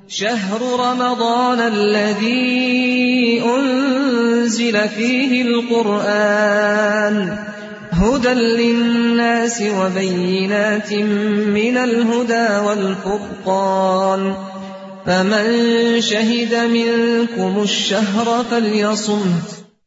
شهر رمضان الذي أنزل فيه القرآن هدى للناس وبينات من الهدى والفرقان فمن شهد منكم الشهر فليصمه.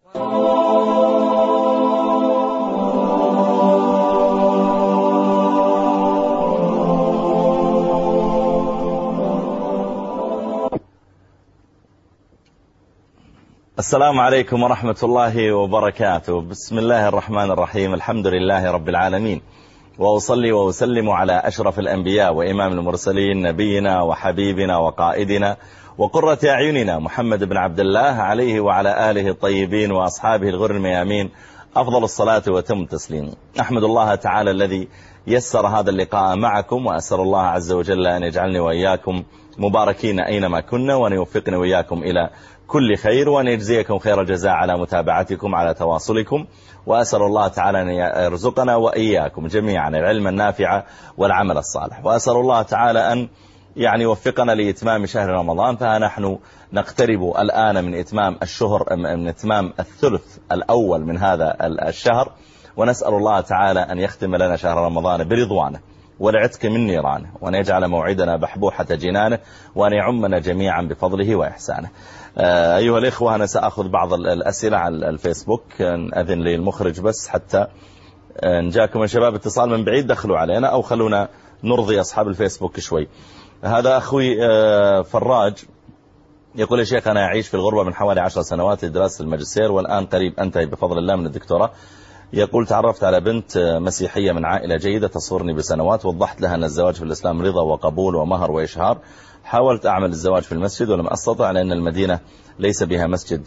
السلام عليكم ورحمة الله وبركاته. بسم الله الرحمن الرحيم. الحمد لله رب العالمين، وأصلي وأسلم على أشرف الأنبياء وإمام المرسلين نبينا وحبيبنا وقائدنا وقرة أعيننا محمد بن عبد الله عليه وعلى آله الطيبين وأصحابه الغر الميامين أفضل الصلاة وتم التسليم. أحمد الله تعالى الذي يسر هذا اللقاء معكم، وأسأل الله عز وجل أن يجعلني وإياكم مباركين أينما كنا، وأن يوفقني وإياكم إلى كل خير، وأن يجزيكم خير الجزاء على متابعتكم على تواصلكم. وأسأل الله تعالى أن يرزقنا وإياكم جميعا العلم النافع والعمل الصالح. وأسأل الله تعالى أن يوفقنا لإتمام شهر رمضان، فنحن نقترب الآن من إتمام الشهر، من إتمام الثلث الأول من هذا الشهر، ونسأل الله تعالى أن يختم لنا شهر رمضان برضوانه والعتق من نيرانه، وأن يجعل موعدنا بحبوحة جنانه، وأن يعمنا جميعا بفضله وإحسانه. أيها الإخوة، أنا سأخذ بعض الأسئلة على الفيسبوك، أذن لي المخرج بس حتى إن جاكم من شباب اتصال من بعيد دخلوا علينا، أو خلونا نرضي أصحاب الفيسبوك شوي. هذا أخوي فراج يقول: يا شيخ، أنا أعيش في الغربة من حوالي 10 سنوات لدراسة الماجستير، والآن قريب أنتهي بفضل الله من الدكتوراه. يقول: تعرفت على بنت مسيحية من عائلة جيدة تصغرني بسنوات، وضحت لها أن الزواج في الإسلام رضا وقبول ومهر وإشهار. حاولت أعمل الزواج في المسجد ولم أستطع، لأن المدينة ليس بها مسجد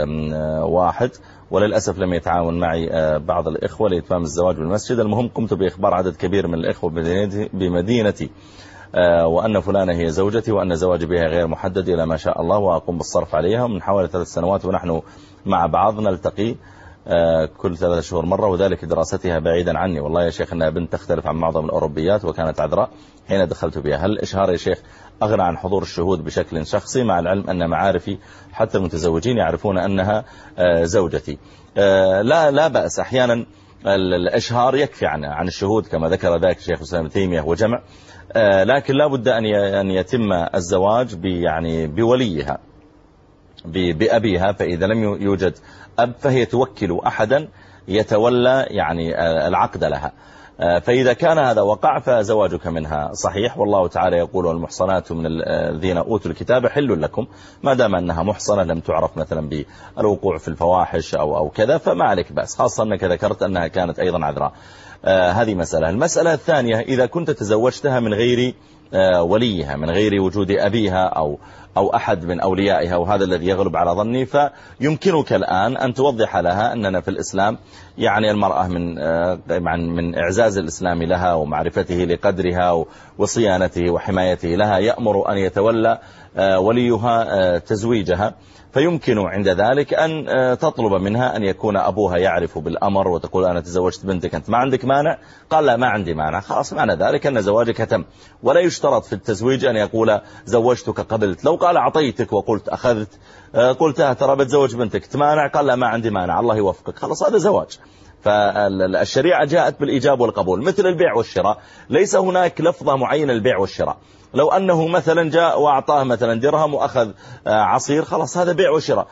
واحد، وللأسف لم يتعاون معي بعض الإخوة لإتمام الزواج بالمسجد. المهم قمت بإخبار عدد كبير من الإخوة بمدينتي وأن فلانة هي زوجتي، وأن زواجي بها غير محدد إلى ما شاء الله، وأقوم بالصرف عليها. من حوالي 3 سنوات ونحن مع بعض نلتقي كل 3 شهور مرة، وذلك دراستها بعيدا عني. والله يا شيخ أنها بنت تختلف عن معظم الأوروبيات، وكانت عذراء حين دخلت بها. هل الإشهار يا شيخ أغنى عن حضور الشهود بشكل شخصي، مع العلم أن معارفي حتى المتزوجين يعرفون أنها زوجتي؟ لا بأس. أحيانا الإشهار يكفي عن الشهود كما ذكر ذلك الشيخ الإسلام ابن تيمية وجمع، لكن لا بد أن يتم الزواج بوليها، بأبيها. فإذا لم يوجد أب فهي توكل أحدا يتولى العقد لها. فإذا كان هذا وقع فزواجك منها صحيح، والله تعالى يقول: والمحصنات من الذين أوتوا الكتاب حل لكم، ما دام أنها محصنة لم تعرف مثلا بالوقوع في الفواحش أو كذا، فما عليك بأس، خاصة أنك ذكرت أنها كانت أيضا عذراء. هذه مسألة. المسألة الثانية: إذا كنت تزوجتها من غير وليها، من غير وجود أبيها أو أحد من أوليائها، وهذا الذي يغلب على ظني، فيمكنك الآن أن توضح لها أننا في الإسلام المرأة من إعزاز الإسلام لها ومعرفته لقدرها وصيانته وحمايته لها يأمر أن يتولى وليها تزويجها. فيمكن عند ذلك أن تطلب منها أن يكون أبوها يعرف بالأمر، وتقول: أنا تزوجت بنتك، أنت ما عندك مانع؟ قال: لا، ما عندي مانع. خلاص، معنى ذلك أن زواجك تم. ولا يشترط في التزويج أن يقول: زوجتك قبلت. لو قال: أعطيتك وقلت أخذت، قلتها ترى بتزوج بنتك، تمانع؟ قال: لا، ما عندي مانع، الله يوفقك. خلاص، هذا زواج. فالشريعة جاءت بالإيجاب والقبول، مثل البيع والشراء. ليس هناك لفظة معينة للبيع والشراء. لو أنه مثلا جاء وأعطاه مثلا درهم وأخذ عصير، خلاص هذا بيع وشراء.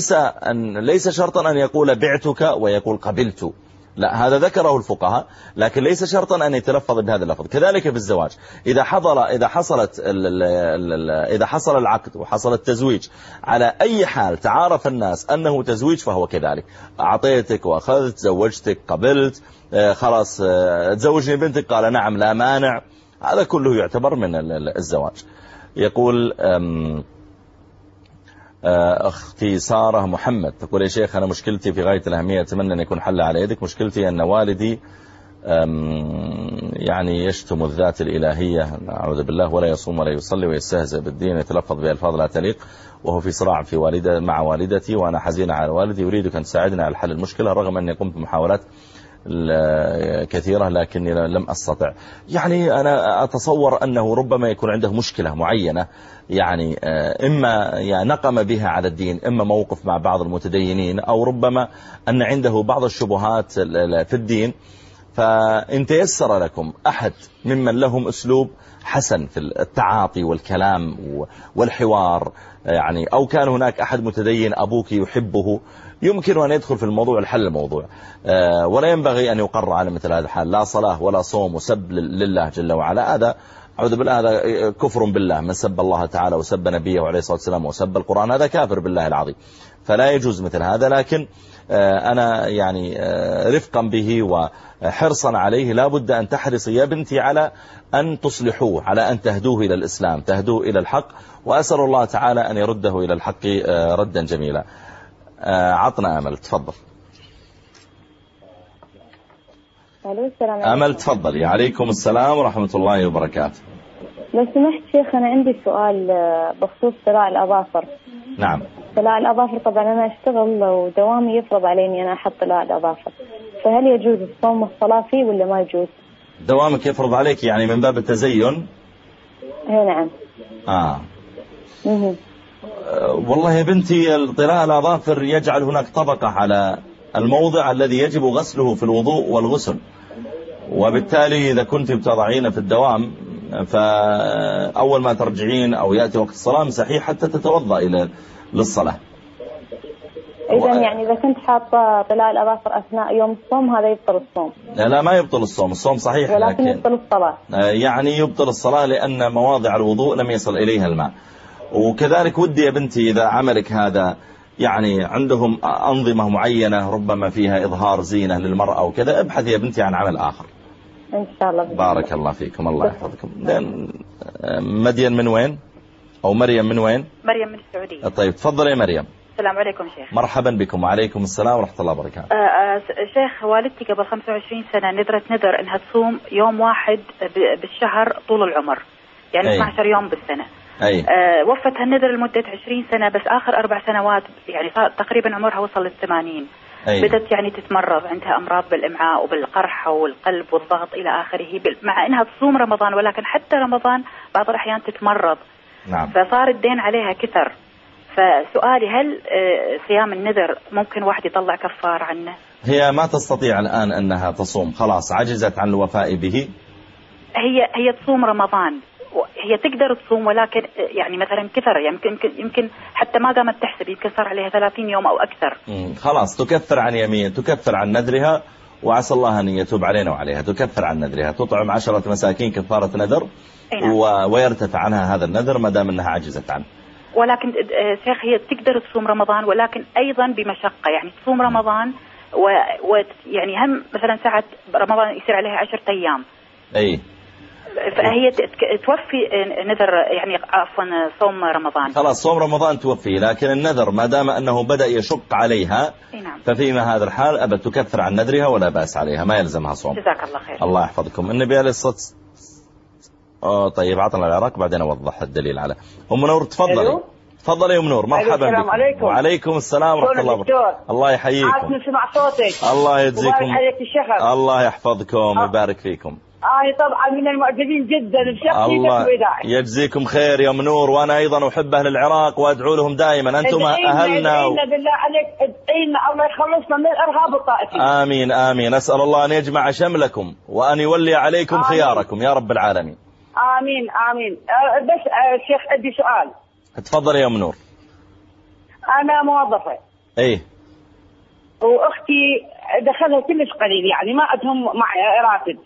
ليس شرطا أن يقول بعتك ويقول قبلت، لا، هذا ذكره الفقهاء، لكن ليس شرطا أن يتلفظ بهذا اللفظ. كذلك في الزواج، إذا حصل العقد وحصل التزويج على أي حال تعارف الناس أنه تزويج فهو كذلك. أعطيتك وأخذت، زوجتك، قبلت، خلاص تزوجني بنتك، قال: نعم، لا مانع، هذا كله يعتبر من الزواج. يقول أختي سارة محمد تقول: يا شيخ، أنا مشكلتي في غاية الأهمية، أتمنى أن يكون حل على يدك. مشكلتي أن والدي يشتم الذات الإلهية، أعوذ بالله، ولا يصوم ولا يصلي ويستهزئ بالدين، يتلفظ بألفاظ لا تليق، وهو في صراع مع والدتي، وأنا حزين على والدي. يريدك أن تساعدنا على حل المشكلة، رغم أني قمت بمحاولات كثيرة لكني لم أستطع. يعني أنا أتصور أنه ربما يكون عنده مشكلة معينة، يعني إما يعني نقم بها على الدين، إما موقف مع بعض المتدينين، أو ربما أن عنده بعض الشبهات في الدين. فإن تيسر لكم أحد ممن لهم أسلوب حسن في التعاطي والكلام والحوار، يعني أو كان هناك أحد متدين أبوك يحبه، يمكن أن يدخل في الموضوع الحل الموضوع، ولا ينبغي أن يقر على مثل هذا الحال، لا صلاة ولا صوم وسب لله جل وعلا. هذا أعوذ بالله، هذا كفر بالله. من سب الله تعالى وسب نبيه عليه الصلاة والسلام وسب القرآن هذا كافر بالله العظيم، فلا يجوز مثل هذا. لكن أنا يعني رفقا به وحرصا عليه لا بد أن تحرصي يا بنتي على أن تصلحوه، على أن تهدوه إلى الإسلام، تهدوه إلى الحق، وأسأل الله تعالى أن يرده إلى الحق ردا جميلا. عطنا أمل، تفضل. أمل تفضلي. عليكم السلام ورحمة الله وبركاته. لو سمحت شيخ، أنا عندي سؤال بخصوص طلاء الأظافر. نعم. طلاء الأظافر، طبعا أنا أشتغل ودوامي يفرض عليني أنا أحط طلاء الأظافر، فهل يجوز الصوم والصلاة فيه ولا ما يجوز؟ دوامك يفرض عليك يعني من باب التزين؟ ايه نعم. والله يا بنتي، طلاء الأظافر يجعل هناك طبقة على الموضع الذي يجب غسله في الوضوء والغسل، وبالتالي إذا كنت بتضعين في الدوام فأول ما ترجعين أو يأتي وقت الصلاة مسحيه حتى تتوضأ للصلاة. إذن يعني إذا كنت حاطة طلاء الأظافر أثناء يوم الصوم هذا يبطل الصوم؟ لا، ما يبطل الصوم، الصوم صحيح، ولكن يبطل الصلاة. يعني يبطل الصلاة لأن مواضع الوضوء لم يصل إليها الماء. وكذلك ودي يا بنتي إذا عملك هذا يعني عندهم أنظمة معينة ربما فيها إظهار زينة للمرأة وكذا، ابحث يا بنتي عن عمل آخر إن شاء الله. بارك الله فيكم، الله يحفظكم. مدين من وين؟ أو مريم من وين؟ مريم من السعودية. طيب تفضل يا مريم. السلام عليكم شيخ. مرحبا بكم. وعليكم السلام ورحمة الله وبركاته. شيخ، والدتي قبل 25 سنة نذرت نذر انها تصوم يوم واحد بالشهر طول العمر، يعني 12 يوم بالسنة. وفتها النذر لمدة 20 سنة، بس آخر 4 سنوات يعني صار تقريبا عمرها وصل ل80. بدت يعني تتمرض، عندها أمراض بالإمعاء وبالقرحة والقلب والضغط إلى آخره، مع أنها تصوم رمضان، ولكن حتى رمضان بعض الأحيان تتمرض. نعم. فصار الدين عليها كثر. فسؤالي، هل صيام النذر ممكن واحد يطلع كفار عنه؟ هي ما تستطيع الآن أنها تصوم، خلاص عجزت عن الوفاء به. هي تصوم رمضان، هي تقدر تصوم، ولكن يعني مثلا كثر، يمكن حتى ما قامت تحسب، يمكن صار عليها 30 يوم أو أكثر. خلاص تكفر عن يمين، تكفر عن نذرها، وعسى الله أن يتوب علينا وعليها. تكفر عن نذرها، تطعم 10 مساكين كفارة نذر، ويرتفع عنها هذا النذر ما دام أنها عجزت عنه. ولكن شيخ هي تقدر تصوم رمضان، ولكن أيضا بمشقة، يعني تصوم رمضان ويعني هم مثلا ساعة رمضان يصير عليها 10 أيام. فهي توفي نذر، يعني عفوا صوم رمضان. خلاص صوم رمضان توفي، لكن النذر ما دام أنه بدأ يشق عليها ففيما هذا الحال أبد تكفر عن نذرها ولا بأس عليها، ما يلزمها صوم. جزاك الله خير. الله يحفظكم. النبي عليه الصلاة طيب عطنا العراق بعدين أوضح الدليل على أم نور. تفضلي. تفضلي يا أم نور. مرحبا بكم. عليكم. وعليكم السلام ورحمة الله وبركاته. الله يحييكم. نسمع صوتك. الله يجزيكم. الله يحفظكم ويبارك فيكم. طبعا من المعجبين جدا الله يجزيكم خير يا أم نور، وأنا أيضا أحب أهل العراق وأدعو لهم دائما. أنتم أهلنا. ادعينا بالله عليك، ادعينا الله يخلصنا من الإرهاب الطائفي. آمين آمين. أسأل الله أن يجمع شملكم وأن يولي عليكم آمين. خياركم يا رب العالمين. آمين آمين. بس شيخ عندي سؤال. تفضل يا أم نور. أنا موظفة. وأختي دخلها كلش قليل، يعني ما عندهم مع راتب.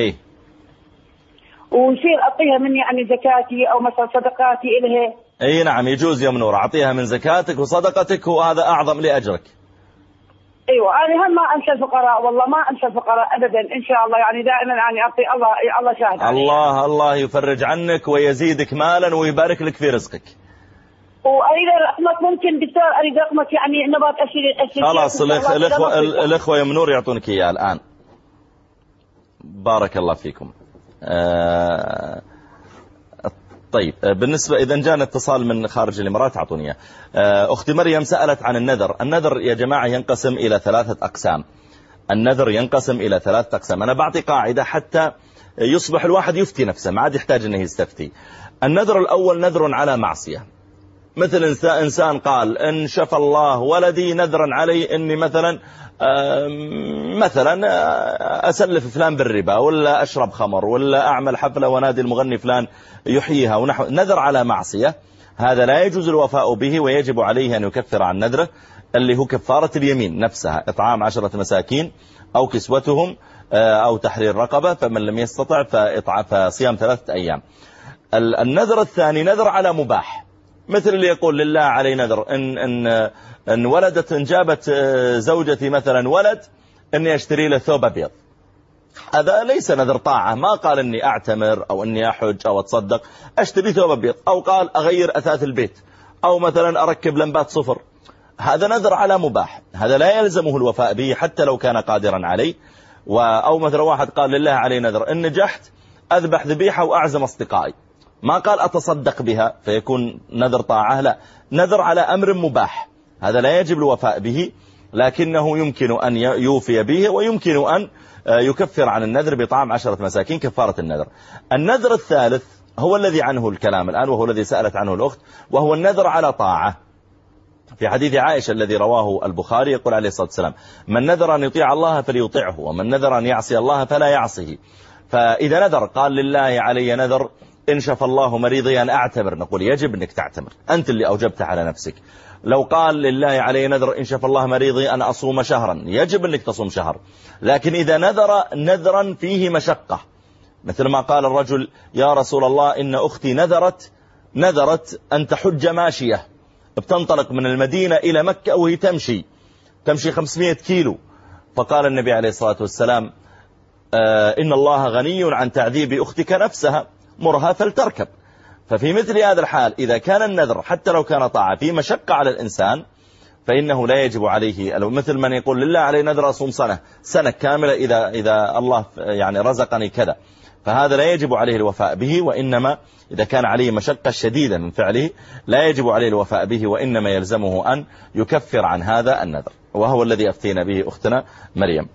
ويصير أعطيها من يعني زكاتي أو مثلا صدقاتي إلها. نعم يجوز يا أم نور، أعطيها من زكاتك وصدقتك، وهذا أعظم لأجرك. أيوة أنا هم ما أنسى الفقراء، والله ما أنسى الفقراء أبدا إن شاء الله، يعني دائما يعني أعطي الله شاهد. الله يفرج عنك ويزيدك مالا ويبارك لك في رزقك. وأريد رقمك، ممكن دكتور أريد رقمك، يعني نبات أشيل. خلاص الأخوة يا أم نور يعطونك إياه الآن. بارك الله فيكم. طيب بالنسبة إذا جاءنا اتصال من خارج الإمارات أعطوني. أختي مريم سألت عن النذر. النذر يا جماعة ينقسم إلى 3 أقسام. النذر ينقسم إلى 3 أقسام. أنا بعطي قاعدة حتى يصبح الواحد يفتي نفسه، ما عاد يحتاج أنه يستفتي. النذر الأول نذر على معصية، مثل إنسان قال إن شفى الله ولدي نذرا علي إني مثلا أسلف فلان بالربا، ولا أشرب خمر، ولا أعمل حفلة ونادي المغني فلان يحييها ونحو. نذر على معصية، هذا لا يجوز الوفاء به، ويجب عليه أن يكفر عن نذره اللي هو كفارة اليمين نفسها، إطعام 10 مساكين أو كسوتهم أو تحرير رقبة، فمن لم يستطع فصيام 3 أيام. النذر الثاني نذر على مباح، مثل اللي يقول لله علي نذر إن ولدت إن جابت زوجتي مثلا ولد إني أشتري له ثوب أبيض. هذا ليس نذر طاعة، ما قال إني أعتمر أو إني أحج أو أتصدق، أشتري ثوب أبيض، أو قال أغير أثاث البيت، أو مثلا أركب لمبات صفر. هذا نذر على مباح، هذا لا يلزمه الوفاء به حتى لو كان قادرا عليه. أو مثلا واحد قال لله علي نذر إن نجحت أذبح ذبيحة وأعزم أصدقائي، ما قال أتصدق بها فيكون نذر طاعة، لا، نذر على أمر مباح، هذا لا يجب الوفاء به، لكنه يمكن أن يوفي به، ويمكن أن يكفر عن النذر بإطعام 10 مساكين كفارة النذر. النذر الثالث هو الذي عنه الكلام الآن، وهو الذي سألت عنه الأخت، وهو النذر على طاعة. في حديث عائشة الذي رواه البخاري يقول عليه الصلاة والسلام: من نذر أن يطيع الله فليطيعه، ومن نذر أن يعصي الله فلا يعصيه. فإذا نذر قال لله علي نذر إن شفى الله مريضي أن أعتمر، نقول يجب أنك تعتمر، أنت اللي أوجبت على نفسك. لو قال لله علي نذر إن شفى الله مريضي أن أصوم شهرا، يجب أنك تصوم شهر. لكن إذا نذر نذرا فيه مشقة، مثل ما قال الرجل: يا رسول الله إن أختي نذرت أن تحج ماشية، بتنطلق من المدينة إلى مكة وهي تمشي 500 كيلو. فقال النبي عليه الصلاة والسلام: إن الله غني عن تعذيب أختك نفسها، مرها فلتركب. ففي مثل هذا الحال إذا كان النذر حتى لو كان طاعة في مشقة على الإنسان فإنه لا يجب عليه، مثل من يقول لله علي نذر أصوم سنة كاملة إذا الله يعني رزقني كذا، فهذا لا يجب عليه الوفاء به، وإنما إذا كان عليه مشقة شديدة من فعله لا يجب عليه الوفاء به، وإنما يلزمه أن يكفر عن هذا النذر، وهو الذي أفتينا به أختنا مريم.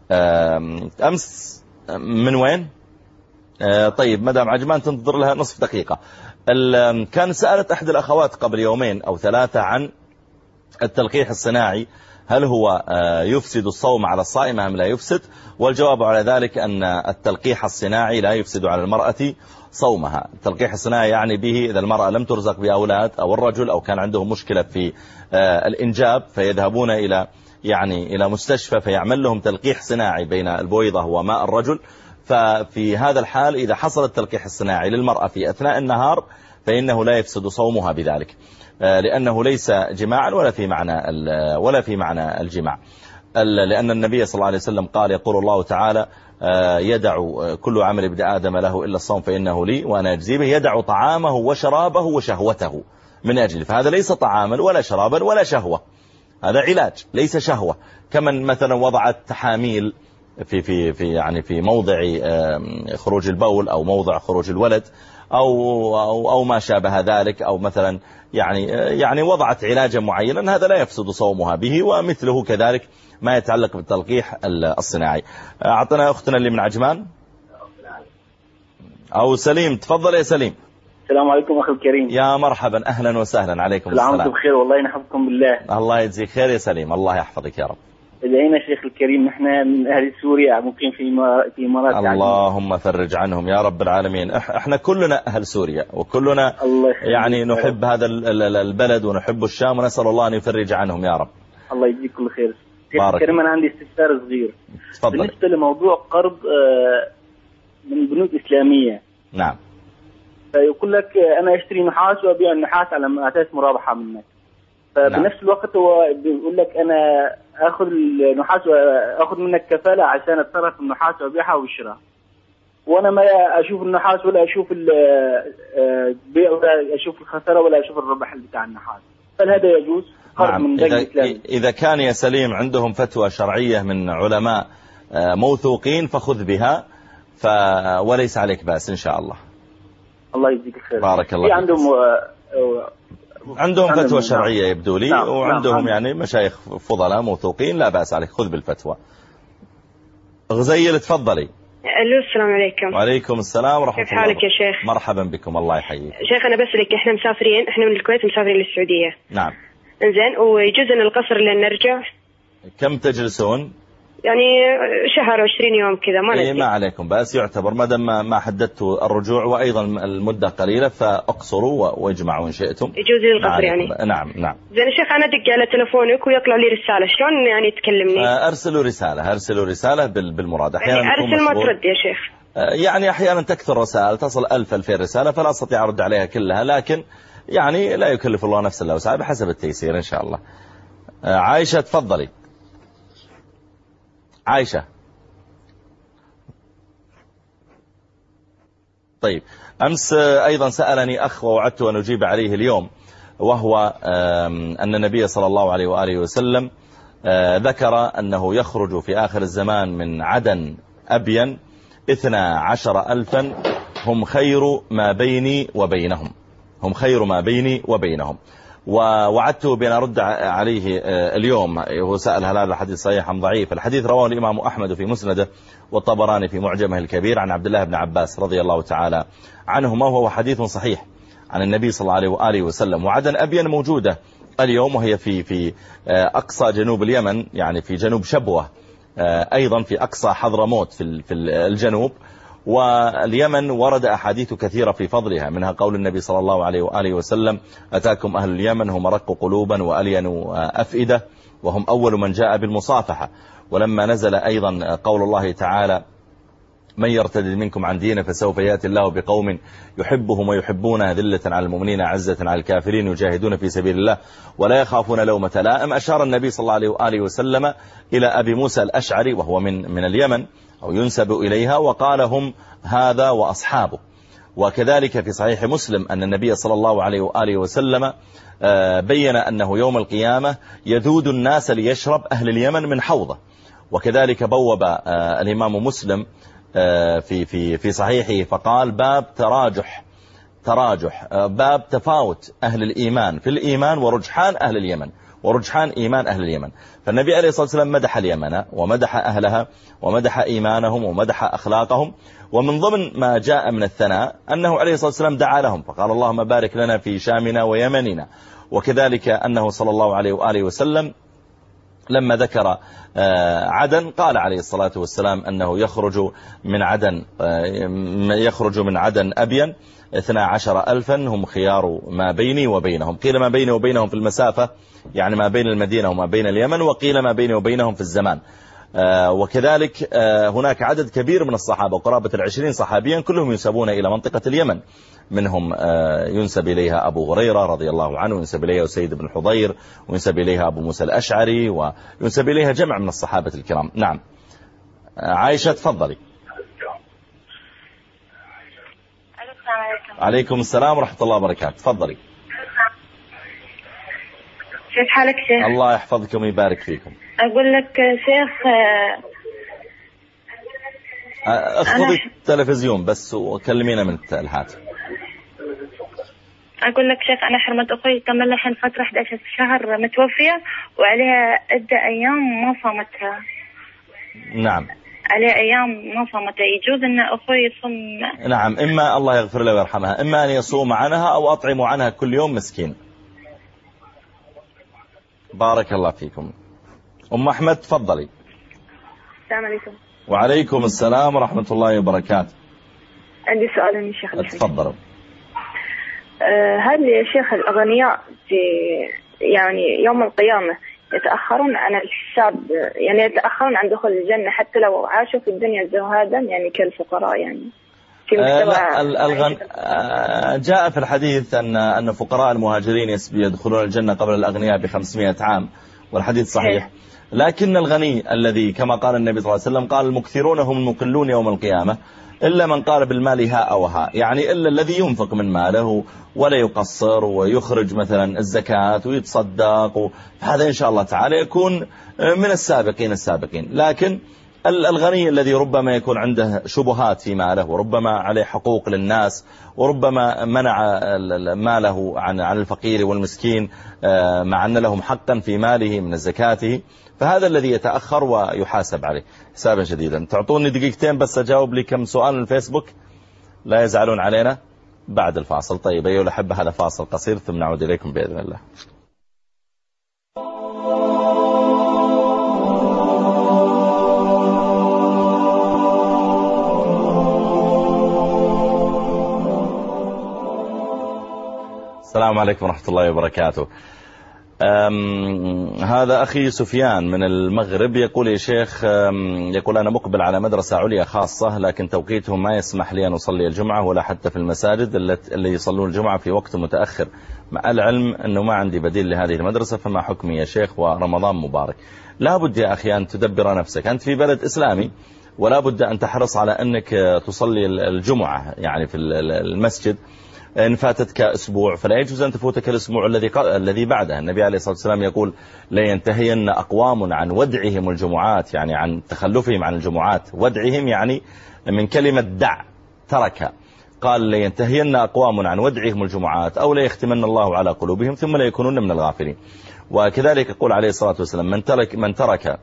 أمس من وين؟ طيب مدام عجمان تنتظر لها نصف دقيقة. كان سألت أحد الأخوات قبل 2 أو 3 عن التلقيح الصناعي، هل هو يفسد الصوم على الصائم أم لا يفسد؟ والجواب على ذلك أن التلقيح الصناعي لا يفسد على المرأة صومها. التلقيح الصناعي يعني به إذا المرأة لم ترزق بأولاد، أو الرجل، أو كان عنده مشكلة في الإنجاب، فيذهبون إلى مستشفى فيعمل لهم تلقيح صناعي بين البويضة وماء الرجل. ففي هذا الحال إذا حصل التلقيح الصناعي للمرأة في أثناء النهار فإنه لا يفسد صومها بذلك، لأنه ليس جماعا ولا في معنى الجماع، لأن النبي صلى الله عليه وسلم قال: يقول الله تعالى: يدع كل عمل ابن آدم له إلا الصوم فإنه لي وأنا أجزي به، يدع طعامه وشرابه وشهوته من أجل. فهذا ليس طعاما ولا شرابا ولا شهوة، هذا علاج ليس شهوة. كمن مثلا وضعت تحاميل في موضع خروج البول أو موضع خروج الولد أو ما شابه ذلك، أو مثلا يعني وضعت علاجا معينا، هذا لا يفسد صومها به. ومثله كذلك ما يتعلق بالتلقيح الصناعي. أعطنا أختنا اللي من عجمان أو سليم، تفضل يا سليم. السلام عليكم أخي الكريم. يا مرحبا، أهلا وسهلا، عليكم السلام. العام بخير والله، ينحفظكم بالله. الله يجزيك خير يا سليم، الله يحفظك يا رب. إلينا شيخ الكريم، نحن من أهل سوريا ممكن في إمارات. اللهم فرج عنهم يا رب العالمين. احنا كلنا أهل سوريا، وكلنا نحب هذا البلد ونحب الشام، ونسأل الله أن يفرج عنهم يا رب. الله يجزيك كل خير. شيخ الكريم، أنا عندي استفسار صغير. تفضل. بالنسبة لموضوع قرض من بنوك إسلامية. نعم. فيقول لك أنا أشتري نحاس وأبيع النحاس على أساس مرابحة منك، فبنفس الوقت هو بيقول لك أنا أخذ النحاس وأخذ منك كفالة عشان أتصرف النحاس وأبيعها وأشتريها، وأنا ما أشوف النحاس ولا أشوف البيع ولا أشوف الخسارة ولا أشوف الربح بتاع النحاس، فهل هذا يجوز؟ نعم. إذا كان يا سليم عندهم فتوى شرعية من علماء موثوقين فخذ بها، وليس عليك بأس إن شاء الله. الله يجزيك الخير. بارك الله فيك. عندهم فتوى شرعية يبدو لي. نعم. وعندهم مشايخ فضلاء موثوقين، لا بأس عليك، خذ بالفتوى. غزيل تفضلي. الو السلام عليكم. وعليكم السلام ورحمة الله. كيف حالك يا شيخ؟ مرحبا بكم، الله يحييك. شيخ أنا بسألك، إحنا مسافرين، إحنا من الكويت مسافرين للسعودية. نعم. إنزين، ويجوز أن القصر لين نرجع؟ كم تجلسون؟ يعني شهر 20 يوم كذا، ما ندري. ما عليكم بس، يعتبر ما دام ما حددتوا الرجوع وأيضا المدة قليلة فاقصروا واجمعوا إن شئتم. يجوز لي القصر يعني؟ نعم نعم. زين يا شيخ، أنا أدق على تلفونك ويطلع لي رسالة، شلون يعني تكلمني؟ أرسلوا رسالة بالمراد. أحيانا يعني أرسل ما ترد يا شيخ؟ يعني أحيانا تكثر رسائل، تصل 1000-2000 رسالة فلا أستطيع أرد عليها كلها، لكن يعني لا يكلف الله نفسا إلا وسعها بحسب التيسير إن شاء الله. عائشة تفضلي. عائشة. طيب، أمس أيضا سألني أخ ووعدت أن أجيب عليه اليوم، وهو أن النبي صلى الله عليه وآله وسلم ذكر أنه يخرج في آخر الزمان من عدن أبين 12,000 هم خير ما بيني وبينهم، هم خير ما بيني وبينهم. ووعدته بأن أرد عليه اليوم. هو سأل هل هذا الحديث صحيح أم ضعيف. الحديث رواه الإمام أحمد في مسنده والطبراني في معجمه الكبير عن عبد الله بن عباس رضي الله تعالى عنهما، وهو حديث صحيح عن النبي صلى الله عليه وآله وسلم. وعدن أبين موجودة اليوم، وهي في أقصى جنوب اليمن، يعني في جنوب شبوة، أيضا في أقصى حضرموت في الجنوب. واليمن ورد أحاديث كثيرة في فضلها، منها قول النبي صلى الله عليه وآله وسلم: أتاكم أهل اليمن هم رق قلوبا وألين أفئدة وهم أول من جاء بالمصافحة. ولما نزل أيضا قول الله تعالى: من يرتد منكم عن دينه فسوف يأتي الله بقوم يحبهم ويحبونه ذلة على المؤمنين عزة على الكافرين يجاهدون في سبيل الله ولا يخافون لومة لائم. أشار النبي صلى الله عليه وآله وسلم إلى أبي موسى الأشعري وهو من اليمن أو ينسب إليها، وقال: هم هذا وأصحابه. وكذلك في صحيح مسلم أن النبي صلى الله عليه وآله وسلم بين أنه يوم القيامة يذود الناس ليشرب أهل اليمن من حوضه. وكذلك بوب الإمام مسلم في صحيحه فقال: باب تراجح باب تفاوت أهل الإيمان في الإيمان ورجحان أهل اليمن ورجحان إيمان أهل اليمن. فالنبي عليه الصلاة والسلام مدح اليمن ومدح أهلها ومدح إيمانهم ومدح أخلاقهم. ومن ضمن ما جاء من الثناء أنه عليه الصلاة والسلام دعا لهم فقال: اللهم بارك لنا في شامنا ويمننا. وكذلك أنه صلى الله عليه وآله وسلم لما ذكر عدن قال عليه الصلاة والسلام أنه يخرج من عدن أبين 12,000 هم خيار ما بيني وبينهم. قيل ما بيني وبينهم في المسافة، يعني ما بين المدينة وما بين اليمن، وقيل ما بيني وبينهم في الزمان. وكذلك هناك عدد كبير من الصحابة قرابة 20 صحابيا كلهم ينسبون إلى منطقة اليمن، منهم ينسب إليها أبو هريرة رضي الله عنه، وينسب إليها سيد بن حضير، وينسب إليها أبو موسى الأشعري، وينسب إليها جمع من الصحابة الكرام. نعم. عائشة تفضلي. عليكم السلام ورحمة الله وبركاته. تفضلي. كيف حالك شيخ؟ الله يحفظكم ويبارك فيكم. أقول لك شيخ، اخفضي التلفزيون بس وكلمينا من الهاتف. أقول لك شيخ، أنا حرمة أخوي كمل الحين فترة 11 شهر متوفية وعليها عدة أيام ما صامتها. نعم. عليها أيام ما صامتها، يجوز أن أخوي يصوم؟ نعم، إما الله يغفر له ويرحمها، إما أن يصوم عنها أو أطعم عنها كل يوم مسكين. بارك الله فيكم. أم أحمد تفضلي. السلام عليكم. وعليكم السلام ورحمة الله وبركاته. عندي سؤال يا شيخ. تفضلوا. هل يا شيخ الأغنياء في يعني يوم القيامة يتأخرون عن الحساب، يعني يتأخرون عن دخول الجنة حتى لو عاشوا في الدنيا زهادا يعني كالفقراء يعني في جاء في الحديث أن فقراء المهاجرين يدخلون الجنة قبل الأغنياء ب500 عام، والحديث صحيح. لكن الغني الذي كما قال النبي صلى الله عليه وسلم قال: المكثرون هم المقلون يوم القيامة، إلا من قال بالمال هاء وهاء، يعني إلا الذي ينفق من ماله ولا يقصر ويخرج مثلا الزكاة ويتصدق، هذا إن شاء الله تعالى يكون من السابقين. لكن الغني الذي ربما يكون عنده شبهات في ماله، وربما عليه حقوق للناس، وربما منع ماله عن الفقير والمسكين مع أن لهم حقا في ماله من زكاته، فهذا الذي يتأخر ويحاسب عليه حسابا شديدا. تعطوني دقيقتين بس أجاوب لي كم سؤال من الفيسبوك لا يزعلون علينا بعد الفاصل. طيب أيها الأحبة، هذا فاصل قصير ثم نعود إليكم بإذن الله. السلام عليكم ورحمة الله وبركاته. هذا أخي سفيان من المغرب يقول: يا شيخ، يقول أنا مقبل على مدرسة عليا خاصة، لكن توقيتهم ما يسمح لي أن أصلي الجمعة ولا حتى في المساجد اللي يصلون الجمعة في وقت متأخر، مع العلم أنه ما عندي بديل لهذه المدرسة، فما حكمي يا شيخ؟ ورمضان مبارك. لا بد يا أخي أن تدبر نفسك، أنت في بلد إسلامي ولا بد أن تحرص على أنك تصلي الجمعة يعني في المسجد. إن فاتتك أسبوع فلا يجوز أن تفوتك الأسبوع الذي بعده. النبي عليه الصلاة والسلام يقول: لا ينتهين أقوام عن ودعهم الجمعات، يعني عن تخلفهم عن الجمعات. ودعهم يعني من كلمة دع، ترك. قال: لا ينتهين أقوام عن ودعهم الجمعات أو لا يختمن الله على قلوبهم ثم لا يكونون من الغافلين. وكذلك يقول عليه الصلاة والسلام: من ترك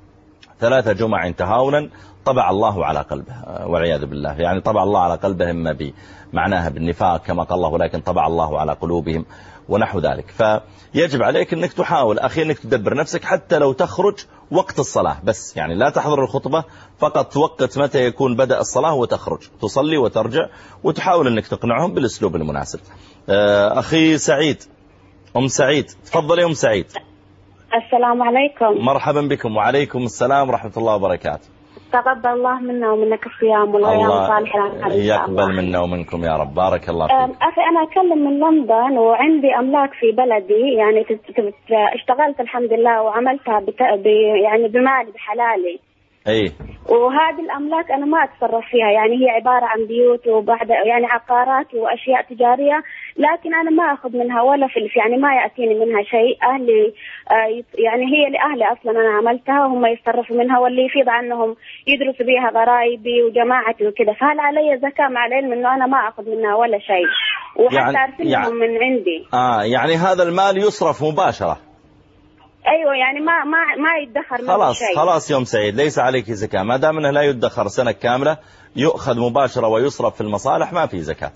3 جمع تهاونا طبع الله على قلبه، والعياذ بالله. يعني طبع الله على قلبهم ما معناها بالنفاق كما قال الله: ولكن طبع الله على قلوبهم، ونحو ذلك. فيجب عليك أنك تحاول أخي أنك تدبر نفسك، حتى لو تخرج وقت الصلاة بس، يعني لا تحضر الخطبة، فقط توقت متى يكون بدأ الصلاة وتخرج تصلي وترجع، وتحاول أنك تقنعهم بالأسلوب المناسب. أخي سعيد، أم سعيد، تفضلي أم سعيد. السلام عليكم. مرحبا بكم. وعليكم السلام ورحمة الله وبركاته. تقبل الله منا ومنك الصيام والأيام الصالحة. يقبل منا ومنكم يا رب. بارك الله فيك. أخي أنا أكلم من لندن، وعندي أملاك في بلدي، يعني اشتغلت الحمد لله وعملتها يعني بمالي بحلالي. أي. وهذه الأملاك أنا ما أتصرف فيها، يعني هي عبارة عن بيوت وبعد يعني عقارات وأشياء تجارية، لكن أنا ما أخذ منها ولا فلس، يعني ما يأتيني منها شيء. أهلي يعني هي لأهلي أصلا أنا عملتها وهم يتصرفوا منها، واللي يفيض عنهم يدرسوا بيها غرايبي وجماعتي وكذا. فهل علي زكاة مع العلم إنه أنا ما أخذ منها ولا شيء، وحتى أرسلهم من عندي؟ يعني هذا المال يصرف مباشرة. أيوة، يعني ما يدخر منه شيء. خلاص يوم سعيد، ليس عليك زكاة ما دام أنه لا يدخر سنة كاملة، يؤخذ مباشرة ويصرف في المصالح، ما في زكاة.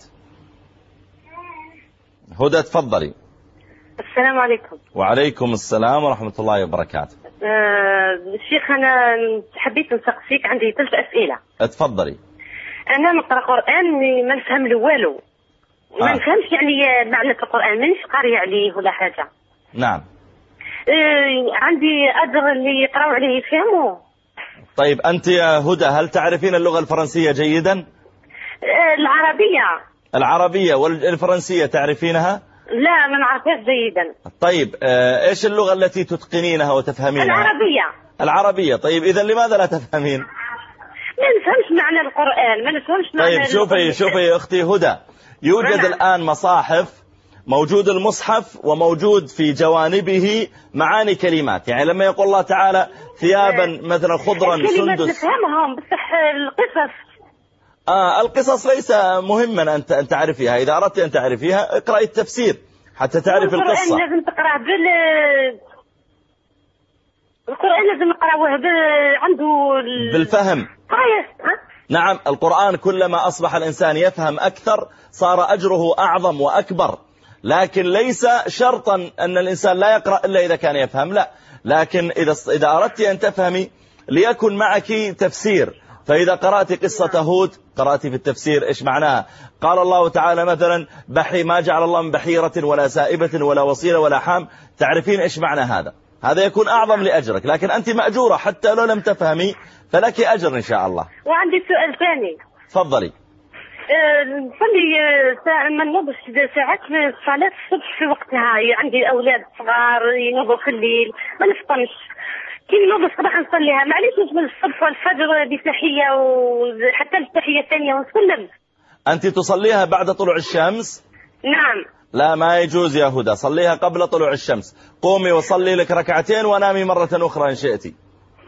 هدى تفضلي. السلام عليكم. وعليكم السلام ورحمة الله وبركاته. الشيخ أنا حبيت نسقسيك، عندي 3 أسئلة. تفضلي. أنا نقرأ قرآن ما نفهم له والو، ما نفهمش يعني معنى القرآن، مانيش قارية عليه ولا حاجة. نعم. عندي أجر اللي يقرأوا عليه يفهموا. طيب أنت يا هدى هل تعرفين اللغة الفرنسية جيدا؟ العربية والفرنسية تعرفينها؟ لا، ما نعرفهاش جيدا. طيب إيش اللغة التي تتقنينها وتفهمينها؟ العربية. طيب إذا لماذا لا تفهمين؟ ما نفهمش معنى القرآن، ما نفهمش معنى. طيب شوفي يا أختي هدى، يوجد الآن مصاحف، موجود المصحف وموجود في جوانبه معاني كلمات. يعني لما يقول الله تعالى ثيابا مثلا خضرا كلمات سندس، نفهمهم، بس القصص القصص ليس مهما أن تعرفيها. إذا أردت أن تعرفيها اقرأي التفسير حتى تعرف القصة. لازم تقرأ القرآن لازم نقرأه عنده بالفهم. نعم، القرآن كلما أصبح الإنسان يفهم أكثر صار أجره أعظم وأكبر، لكن ليس شرطا أن الإنسان لا يقرأ إلا إذا كان يفهم، لا. لكن إذا أردت أن تفهمي ليكن معك تفسير. فإذا قرأت قصة هود قرأت في التفسير إيش معناها. قال الله تعالى مثلا ما جعل الله من بحيرة ولا سائبة ولا وصيلة ولا حام، تعرفين إيش معنى هذا يكون أعظم لأجرك. لكن أنت مأجورة حتى لو لم تفهمي، فلك أجر إن شاء الله. وعندي سؤال ثاني. تفضلي. نصلي ما نوضش ساعات صلاة الصبح في وقتها، عندي أولاد صغار ينوضوا في الليل ما نفطنش، كي نوض الصباح نصليها، معليش نجم الصبح والفجر بتحية وحتى التحية الثانية ونسلم. أنت تصليها بعد طلوع الشمس؟ نعم. لا، ما يجوز يا هدى، صليها قبل طلوع الشمس. قومي وصلي لك ركعتين ونامي مرة أخرى إن شئتي.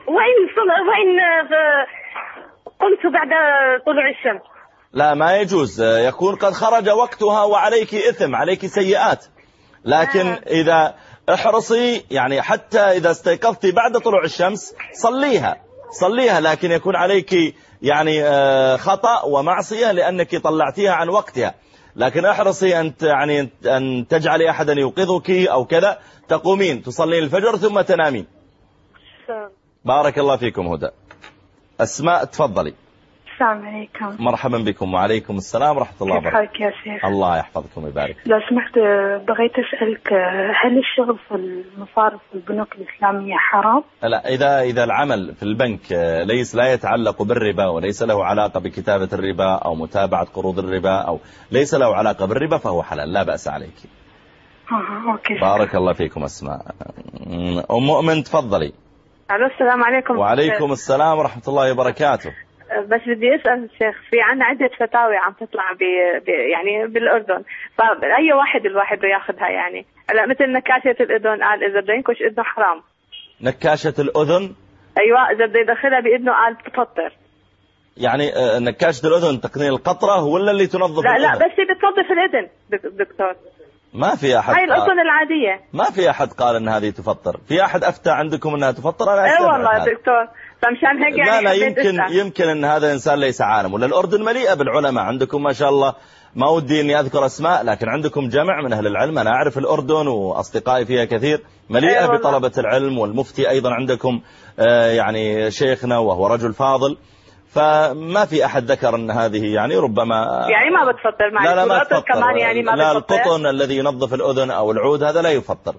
وإن قمت بعد طلوع الشمس؟ لا ما يجوز، يكون قد خرج وقتها وعليك إثم، عليك سيئات. لكن إذا احرصي يعني حتى إذا استيقظت بعد طلوع الشمس صليها، لكن يكون عليك يعني خطأ ومعصية لأنك طلعتيها عن وقتها. لكن احرصي أن تجعلي أحدا يوقظك أو كذا، تقومين تصلين الفجر ثم تنامين. بارك الله فيكم هدى. أسماء تفضلي. السلام عليكم. مرحبا بكم. وعليكم السلام ورحمة الله وبركاته. كيف حالك يا شيخ؟ الله يحفظكم ويبارك. لو سمحت بغيت أسألك، هل الشغل في المصارف والبنوك الإسلامية حرام؟ لا، إذا العمل في البنك لا يتعلق بالربا وليس له علاقة بكتابة الربا أو متابعة قروض الربا أو ليس له علاقة بالربا فهو حلال، لا بأس عليك. أوكي. بارك الله فيكم. أسماء. أم مؤمن تفضلي. ألو السلام عليكم. وعليكم السلام ورحمة الله وبركاته. بس بدي أسأل الشيخ، في عنا عدة فتاوي عم تطلع يعني بالأردن، فأي واحد الواحد ياخذها يعني. هلا مثل نكاشة الأذن، قال إذا بده ينكش إذنه حرام. نكاشة الأذن؟ أيوة، إذا بده يدخلها بإذنه قال تفطر. يعني نكاشة الأذن تقنين القطرة ولا اللي تنظف الأذن؟ لا بس هي بتنظف الأذن دكتور. ما في أحد. هاي الأذن العادية. ما في أحد قال إن هذه تفطر. في أحد أفتى عندكم إنها تفطر؟ أنا أي والله دكتور. فمشان هيك يعني لا يمكن ان هذا انسان ليس عالم، ولا الأردن مليئة بالعلماء عندكم ما شاء الله. ما ودي اني اذكر اسماء، لكن عندكم جمع من اهل العلم. انا اعرف الأردن واصدقائي فيها كثير، مليئة بطلبة العلم، والمفتي ايضا عندكم يعني شيخنا وهو رجل فاضل. فما في احد ذكر ان هذه يعني ربما يعني ما بتفطر معي. لا ما تفطر كمان يعني ما لا بتفطر. القطن الذي ينظف الأذن او العود هذا لا يفطر.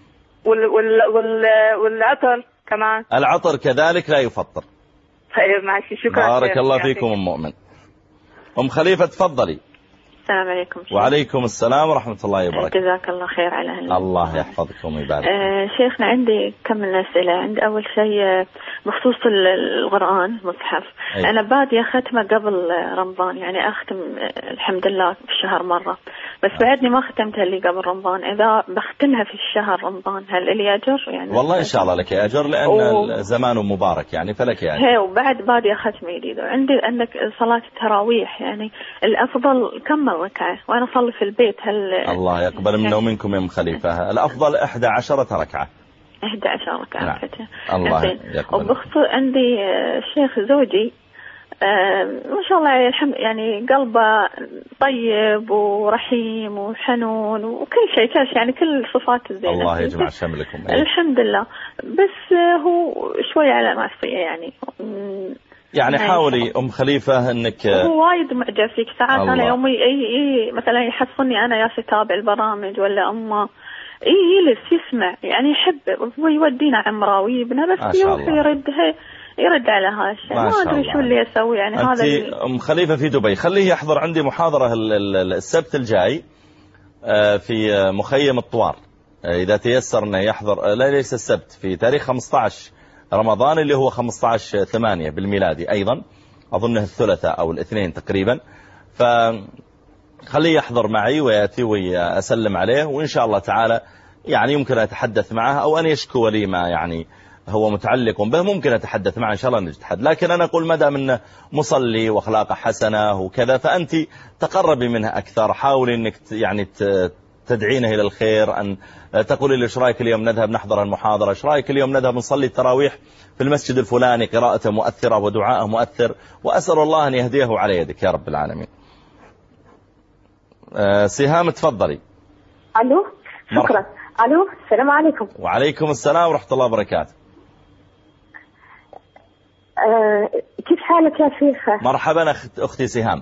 والعطر كمان. العطر كذلك لا يفطر. طيب ماشي، شكرا. بارك الله فيكم أم مؤمن. أم خليفة تفضلي. السلام عليكم. وعليكم السلام ورحمة الله وبركاته. جزاك الله خير على هلا. الله يحفظكم ويبارك. شيخنا عندي كم من أسئلة. عندي أول شيء بخصوص القرآن مصحف. أنا بادية ختمة قبل رمضان، يعني أختم الحمد لله في الشهر مرة، بس بعدني ما ختمتها اللي قبل رمضان. إذا بختمها في الشهر رمضان هل لي أجر؟ يعني والله إن شاء الله لك أجر، لأن الزمان مبارك يعني، فلك أجر. هي وبعد بادية ختمة جديدة. عندي أنك صلاة التراويح يعني الأفضل كم ركعة وأنا أصلي في البيت؟ هل الله يقبل منا ومنكم يا أم خليفة. الأفضل 11 ركعة. 11 ركعة. نعم. الله يقبل. وبخصوص عندي شيخ زوجي ما شاء الله يعني قلبه طيب ورحيم وحنون وكل شيء يعني كل صفات الزينة. الله يجمع شملكم. الحمد لله. بس هو شوي على معصية يعني حاولي أم خليفة أنك هو وايد معجب فيك. ساعات أنا يومي مثلا يحصلني أنا يا أتابع البرامج ولا أمه يجلس يسمع يعني يحب، هو يودينا عمره ويبنا بس يروح يرد على هذا الشيء. ما أدري شو اللي أسوي يعني. هذا أم خليفة في دبي، خليه يحضر عندي محاضرة السبت الجاي في مخيم الطوار، إذا تيسر أنه يحضر. لا ليس السبت، في تاريخ 15 رمضان اللي هو 15/8 بالميلادي، أيضا أظنه الثلاثاء أو الاثنين تقريبا. فخليه يحضر معي ويأتي وأسلم عليه، وإن شاء الله تعالى يعني يمكن أتحدث معه أو أن يشكو لي ما يعني هو متعلق به، ممكن أتحدث معه إن شاء الله نجتهد. لكن أنا أقول مدى منه مصلي وأخلاقه حسنة وكذا، فأنت تقربي منها أكثر. حاولي أنك يعني تدعينه إلى الخير، أن تقولي لي إيش رأيك اليوم نذهب نحضر المحاضرة، إيش رأيك اليوم نذهب نصلي التراويح في المسجد الفلاني، قراءته مؤثرة ودعاءه مؤثر، وأسأل الله أن يهديه على يدك يا رب العالمين. سهام تفضلي. ألو شكرا. ألو السلام عليكم. وعليكم السلام ورحمة الله وبركاته. كيف حالك يا شيخ؟ مرحبا أختي سهام،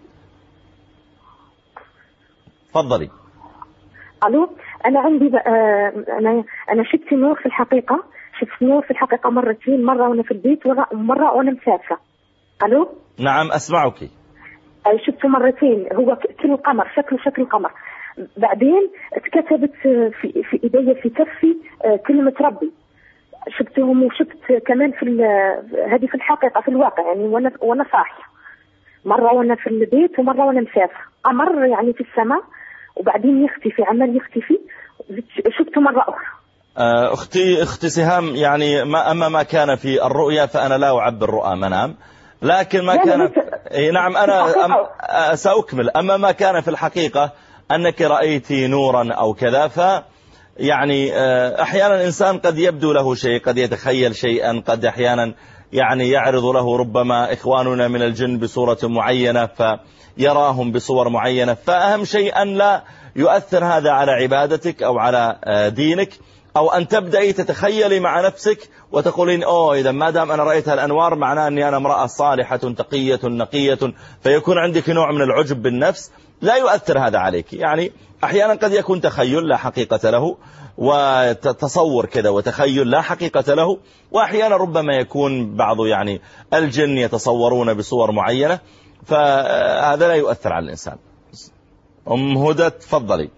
تفضلي. ألو أنا عندي أنا شفت نور في الحقيقة، شفت نور في الحقيقة مرتين، مرة وأنا في البيت ومرة وأنا مسافرة. ألو نعم أسمعك. شفته مرتين، هو كل القمر، شكل القمر. بعدين اتكتبت في إيدي في كفي كلمة ربي، شفتهم. وشفت كمان هذه في الحقيقة في الواقع يعني وأنا صاحية، مرة وأنا في البيت ومرة وأنا مسافرة. قمر يعني في السماء وبعدين يختفي، عمال يختفي. شفته مرة أخرى. أختي سهام، يعني أما ما كان في الرؤيا فأنا لا أعبر رؤى منام، لكن ما كان نعم أنا سأكمل. أما ما كان في الحقيقة أنك رأيتي نورا أو كذا، يعني أحيانا الإنسان قد يبدو له شيء، قد يتخيل شيئا، قد أحيانا يعني يعرض له ربما إخواننا من الجن بصورة معينة فيراهم بصور معينة. فأهم شيء أن لا يؤثر هذا على عبادتك أو على دينك، أو أن تبدأي تتخيلي مع نفسك وتقولين إذا ما دام أنا رأيت الأنوار معناه أني أنا امرأة صالحة تقية نقية، فيكون عندك نوع من العجب بالنفس. لا يؤثر هذا عليك. يعني أحيانا قد يكون تخيل لا حقيقة له، وتصور كذا وتخيل لا حقيقة له، وأحيانا ربما يكون بعض يعني الجن يتصورون بصور معينة، فهذا لا يؤثر على الإنسان. أم هدى تفضلي.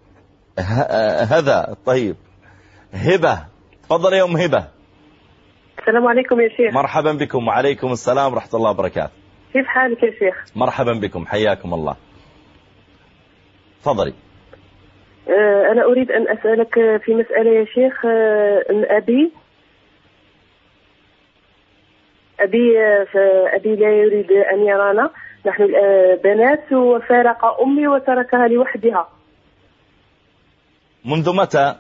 هذا طيب. هبة تفضلي يا أم هبة. السلام عليكم يا شيخ. مرحبا بكم. وعليكم السلام ورحمة الله وبركاته. كيف حالك يا شيخ؟ مرحبا بكم، حياكم الله. تفضلي. أنا أريد أن أسألك في مسألة يا شيخ. أبي لا يريد أن يرانا، نحن بنات، وفارق أمي وتركها لوحدها. منذ متى؟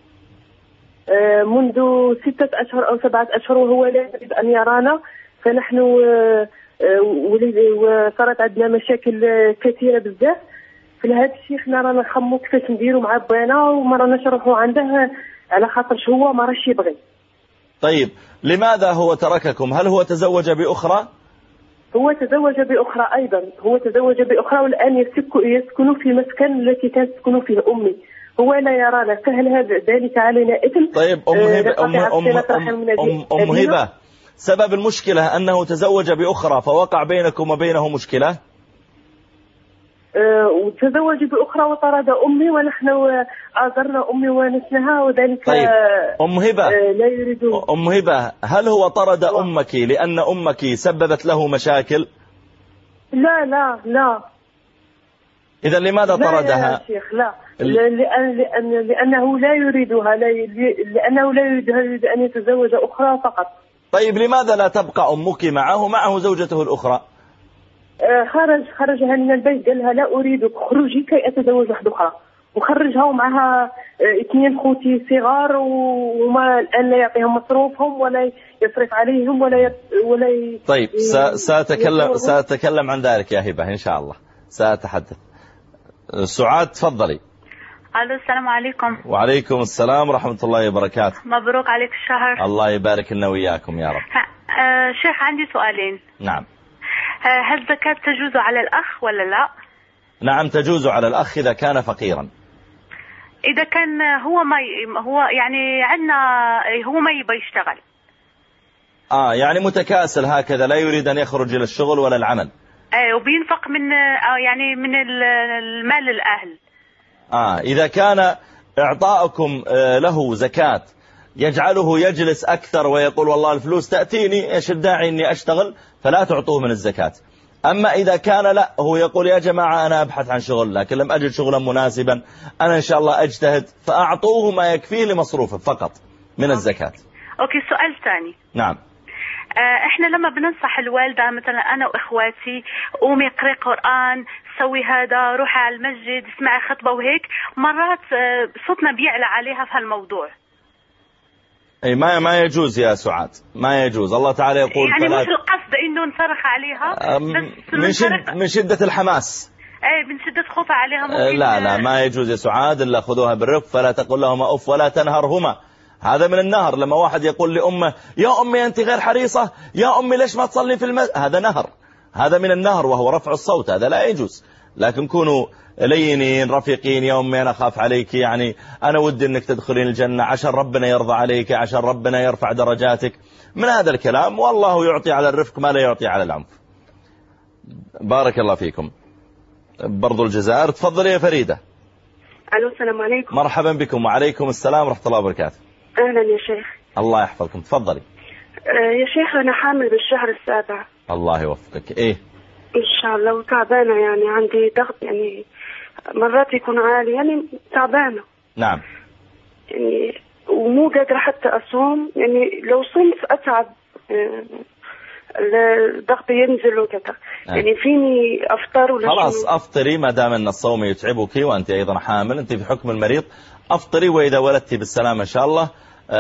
منذ 6 أشهر أو 7 أشهر، وهو لا يريد أن يرانا. فنحن وصارت عندنا مشاكل كثيرة بزاف. فلهذا الشيء حنا رانا نخمو كيفاش نديرو مع بانا، وما راناش نروحو عنده على خاطرش هو ما راش يبغي. طيب لماذا هو ترككم؟ هل هو تزوج بأخرى؟ هو تزوج بأخرى أيضا، هو تزوج بأخرى، والآن يسكن في مسكن التي كانت تسكن فيه أمي. هو لا يرانا، فهل هذا ذلك علينا إثم؟ طيب أم هبة، سبب المشكلة أنه تزوج بأخرى فوقع بينكم وبينه مشكلة؟ وتزوج بأخرى وطرد أمي، ونحن آزرنا أمي ونسنها، وذلك طيب أم هبة لا يريد. أم هبة، هل هو طرد أمك لأن أمك سببت له مشاكل؟ لا لا لا. إذا لماذا طردها؟ لا يا شيخ، لا. لأنه لا يريدها، لأنه لا يريد أن يتزوج أخرى فقط. طيب لماذا لا تبقى أمك معه زوجته الأخرى؟ خرجها من البيت، قال لها لا أريدك، خرجي كي أتزوج واحدة أخرى، وخرجها ومعها 2 خوتي صغار، وما الآن لا يعطيهم مصروفهم ولا يصرف عليهم ولا طيب سأتكلم عن ذلك يا هبة إن شاء الله، سأتحدث. سعاد تفضلي. الو السلام عليكم. وعليكم السلام ورحمة الله وبركاته. مبروك عليك الشهر. الله يبارك لنا وياكم يا رب. شيخ عندي سؤالين. نعم. هل الزكاة تجوز على الأخ ولا لا؟ نعم تجوز على الأخ إذا كان فقيرا. إذا كان هو يعني عندنا هو ما يبغى يشتغل. يعني متكاسل هكذا، لا يريد أن يخرج إلى الشغل ولا العمل. وبينفق من يعني من المال الأهل. إذا كان إعطاؤكم له زكاة يجعله يجلس أكثر ويقول والله الفلوس تأتيني، إيش الداعي إني أشتغل، فلا تعطوه من الزكاة. أما إذا كان لا، هو يقول يا جماعة أنا أبحث عن شغل لكن لم أجد شغلا مناسبا، أنا إن شاء الله أجتهد، فأعطوه ما يكفيه لمصروفه فقط من الزكاة. أوكي سؤال ثاني. نعم. احنا لما بننصح الوالدة مثلا انا واخواتي، قومي اقري قرآن، سوي هذا، روحي على المسجد، اسمعي خطبة وهيك، مرات صوتنا بيعلى عليها في هالموضوع. اي ما يجوز يا سعاد، ما يجوز. الله تعالى يقول يعني مش القصد انه نصرخ عليها، بس من شدة الحماس. من شدة خوفها عليها ممكن. لا ما يجوز يا سعاد، الا خذوها بالرفق، فلا تقل لهما اف ولا تنهرهما. هذا من النهر، لما واحد يقول لأمه يا أمي أنت غير حريصة، يا أمي ليش ما تصلي في المسجد، هذا نهر، هذا من النهر وهو رفع الصوت، هذا لا يجوز. لكن كونوا لينين رفيقين، يا أمي أنا أخاف عليك، يعني أنا ودي أنك تدخلين الجنة عشان ربنا يرضى عليك، عشان ربنا يرفع درجاتك، من هذا الكلام. والله يعطي على الرفق ما لا يعطي على العنف. بارك الله فيكم. برضو الجزائر. تفضلي يا فريدة. ألو السلام عليكم. مرحبا بكم. وعليكم السلام ورحمة الله وبركاته. أهلا يا شيخ. الله يحفظكم. تفضلي. يا شيخ أنا حامل بالشهر السابع. الله يوفقك. إيه إن شاء الله، وتعبانة، يعني عندي ضغط، يعني مرات يكون عالي، يعني تعبانة. نعم. يعني ومو قادرة حتى أصوم، يعني لو صمت أتعب، الضغط ينزل وكذا. يعني فيني أفطر ولا خلاص أفطري ما دام أن الصوم يتعبك وأنت أيضا حامل، أنت في حكم المريض، أفطري، وإذا ولدتي بالسلامة إن شاء الله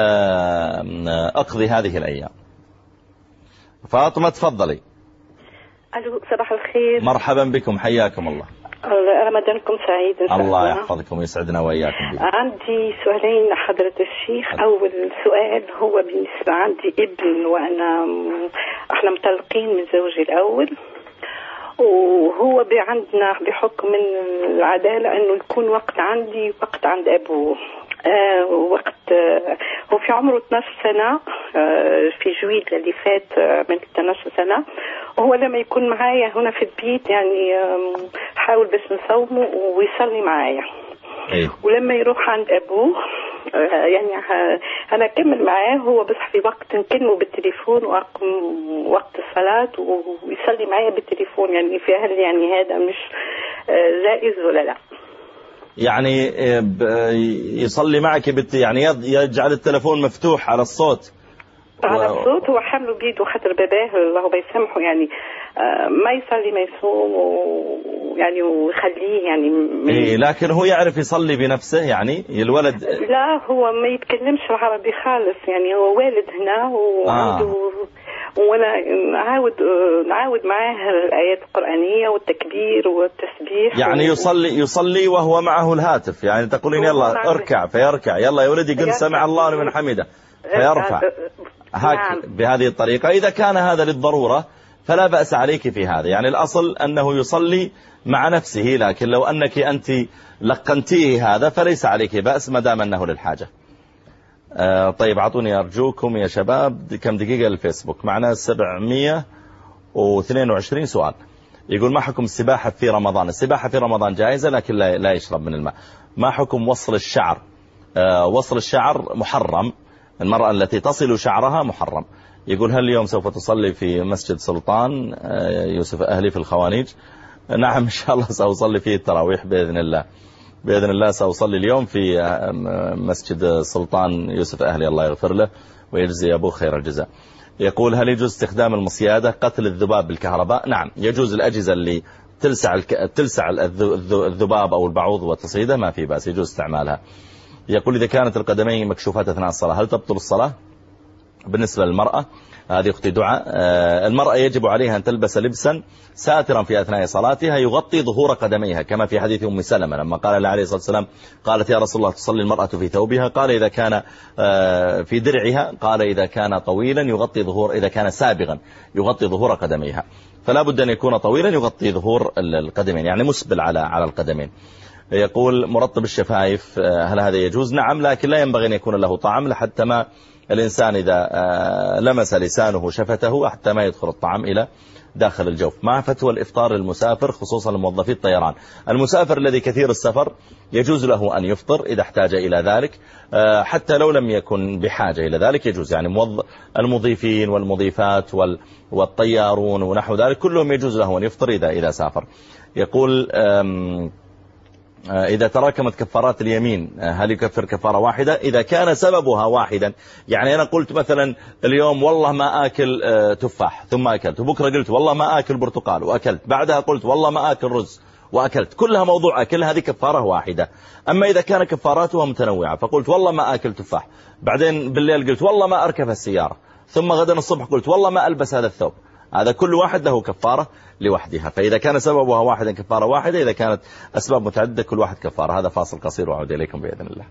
أقضي هذه الأيام. فاطمة تفضلي. ألو صباح الخير. مرحبا بكم، حياكم الله. رمضانكم سعيد إن شاء الله. الله يحفظكم ويسعدنا وإياكم. عندي سؤالين لحضرة الشيخ. أول سؤال هو بالنسبة عندي ابن، احنا مطلقين من زوجي الأول، وهو عندنا بحكم من العدالة أنه يكون وقت عندي وقت عند أبوه. وقت هو في عمره 12 سنة، في جويل اللي فات من 12 سنة، وهو لما يكون معايا هنا في البيت يعني حاول بس نصومه ويصلي معايا. ولما يروح عند أبوه يعني أنا أكمل معاه، هو بس في وقت نكلمه بالتليفون وقت الصلاة ويصلي معايا بالتليفون. يعني في هل يعني هذا مش جائز ولا لا؟ يعني يصلي معك يعني يجعل التلفون مفتوح على الصوت على الصوت، هو حمله بيده خاطر باباه الله بيسامحه، يعني ما يصلي ما يصوم يعني ويخليه يعني لكن هو يعرف يصلي بنفسه يعني الولد؟ لا هو ما يتكلمش العربي خالص، يعني هو والد هنا وعنده وانا نعاود معاه الآيات القرآنية والتكبير والتسبيح. يعني يصلي وهو معه الهاتف، يعني تقولين يلا اركع فيركع، يلا يا ولدي قل سمع الله لمن حمده فيرفع بهذه الطريقة. إذا كان هذا للضرورة فلا بأس عليك في هذا، يعني الأصل أنه يصلي مع نفسه، لكن لو أنك أنت لقنتيه هذا فليس عليك بأس ما دام أنه للحاجة. طيب أعطوني أرجوكم يا شباب كم دقيقة الفيسبوك معنا 722 سؤال. يقول ما حكم السباحة في رمضان؟ السباحة في رمضان جائزة لكن لا يشرب من الماء. ما حكم وصل الشعر؟ وصل الشعر محرم، المرأة التي تصل شعرها محرم. يقول هل اليوم سوف تصلي في مسجد سلطان يوسف أهلي في الخوانيج؟ نعم إن شاء الله سأصلي فيه التراويح بإذن الله، بإذن الله سأصلي اليوم في مسجد سلطان يوسف أهلي الله يغفر له ويجزي أبوه خير الجزاء. يقول هل يجوز استخدام المصيادة قتل الذباب بالكهرباء؟ نعم يجوز، الأجهزة اللي تلسع الذباب أو البعوض وتصيده ما في بأس، يجوز استعمالها. يقول إذا كانت القدمين مكشوفات أثناء الصلاة هل تبطل الصلاة؟ بالنسبة للمرأة هذه أختي دعاء، المرأة يجب عليها أن تلبس لبسا ساترا في أثناء صلاتها يغطي ظهور قدميها، كما في حديث أم سلمة لما قال لها عليه الصلاة والسلام قالت يا رسول الله تصلي المرأة في ثوبها؟ قال إذا كان في درعها، قال إذا كان طويلا يغطي ظهور، إذا كان سابغا يغطي ظهور قدميها، فلا بد أن يكون طويلا يغطي ظهور القدمين، يعني مسبل على القدمين. يقول مرطب الشفايف هل هذا يجوز؟ نعم، لكن لا ينبغي أن يكون له طعم لحتى ما الإنسان إذا لمس لسانه شفته حتى ما يدخل الطعام إلى داخل الجوف. مع فتوى الإفطار للمسافر خصوصا لموظفي الطيران. المسافر الذي كثير السفر يجوز له أن يفطر إذا احتاج إلى ذلك، حتى لو لم يكن بحاجة إلى ذلك يجوز، يعني المضيفين والمضيفات والطيارون ونحو ذلك كلهم يجوز له أن يفطر إذا سافر. يقول إذا تراكمت كفارات اليمين هل يكفر كفارة واحدة؟ إذا كان سببها واحدا، يعني أنا قلت مثلا اليوم والله ما آكل تفاح ثم أكلت، وبكرة قلت والله ما آكل برتقال وأكلت، بعدها قلت والله ما آكل رز وأكلت، كلها موضوع أكل، هذه كفارة واحدة. أما إذا كان كفاراتها متنوعة فقلت والله ما آكل تفاح، بعدين بالليل قلت والله ما أركب السيارة، ثم غدا الصبح قلت والله ما ألبس هذا الثوب، هذا كل واحد له كفارة لوحدها. فإذا كان سببها واحدا كفارة واحدة، إذا كانت أسباب متعددة كل واحد كفارة. هذا فاصل قصير وأعود إليكم بإذن الله.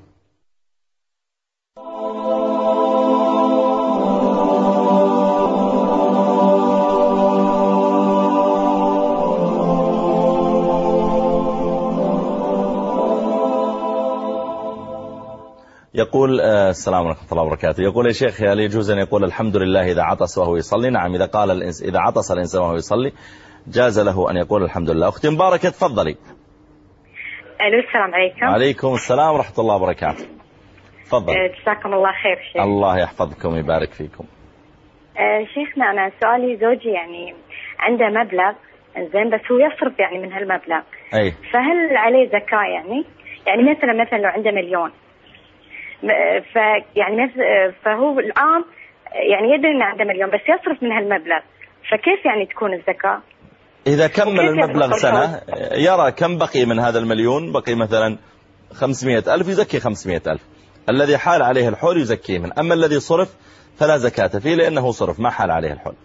يقول السلام ورحمة الله وبركاته. يقول يا شيخ هل يجوز أن يقول الحمد لله إذا عطس وهو يصلي؟ نعم، إذا عطس الإنسان وهو يصلي جاز له أن يقول الحمد لله. أختي مباركة تفضلي. ألو السلام عليكم. عليكم السلام ورحمة الله وبركاته. تفضل. جزاكم الله خير شيخ. الله يحفظكم ويبارك فيكم. شيخنا أنا سؤالي زوجي يعني عنده مبلغ زين بس هو يصرف يعني من هالمبلغ، أي. فهل عليه زكاة يعني مثلا لو عنده 1,000,000 يعني فهو الآن يعني يدري إنه عنده مليون بس يصرف من هالمبلغ، فكيف يعني تكون الزكاة؟ إذا كمل المبلغ سنة يرى كم بقي من هذا المليون، بقي مثلا 500,000 يزكي 500,000. الذي حال عليه الحول يزكيه منه، أما الذي صرف فلا زكاة فيه لأنه صرف ما حال عليه الحول.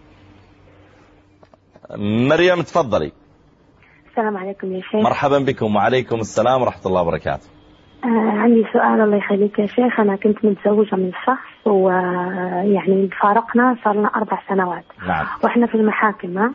مريم تفضلي. السلام عليكم يا شيخ. مرحبا بكم. وعليكم السلام ورحمة الله وبركاته. عندي سؤال الله يخليك يا شيخ. أنا كنت متزوجة من شخص ويعني فارقنا صار لنا 4 سنوات. نعم. وإحنا في المحاكم،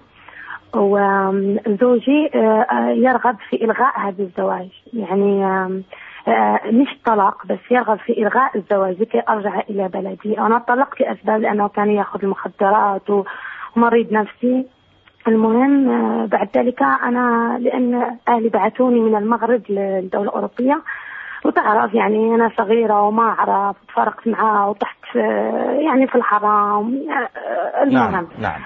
وزوجي يرغب في إلغاء هذا الزواج، يعني مش طلاق بس يرغب في إلغاء الزواج لكي أرجع إلى بلدي. أنا طلقت لأسباب لأنه كان يأخذ المخدرات ومريض نفسي. المهم بعد ذلك أنا لأن أهلي بعثوني من المغرب للدولة الأوروبية، وتعرف يعني أنا صغيرة وما أعرف، تفرقت معاه وطحت يعني في الحرام. المهم نعم.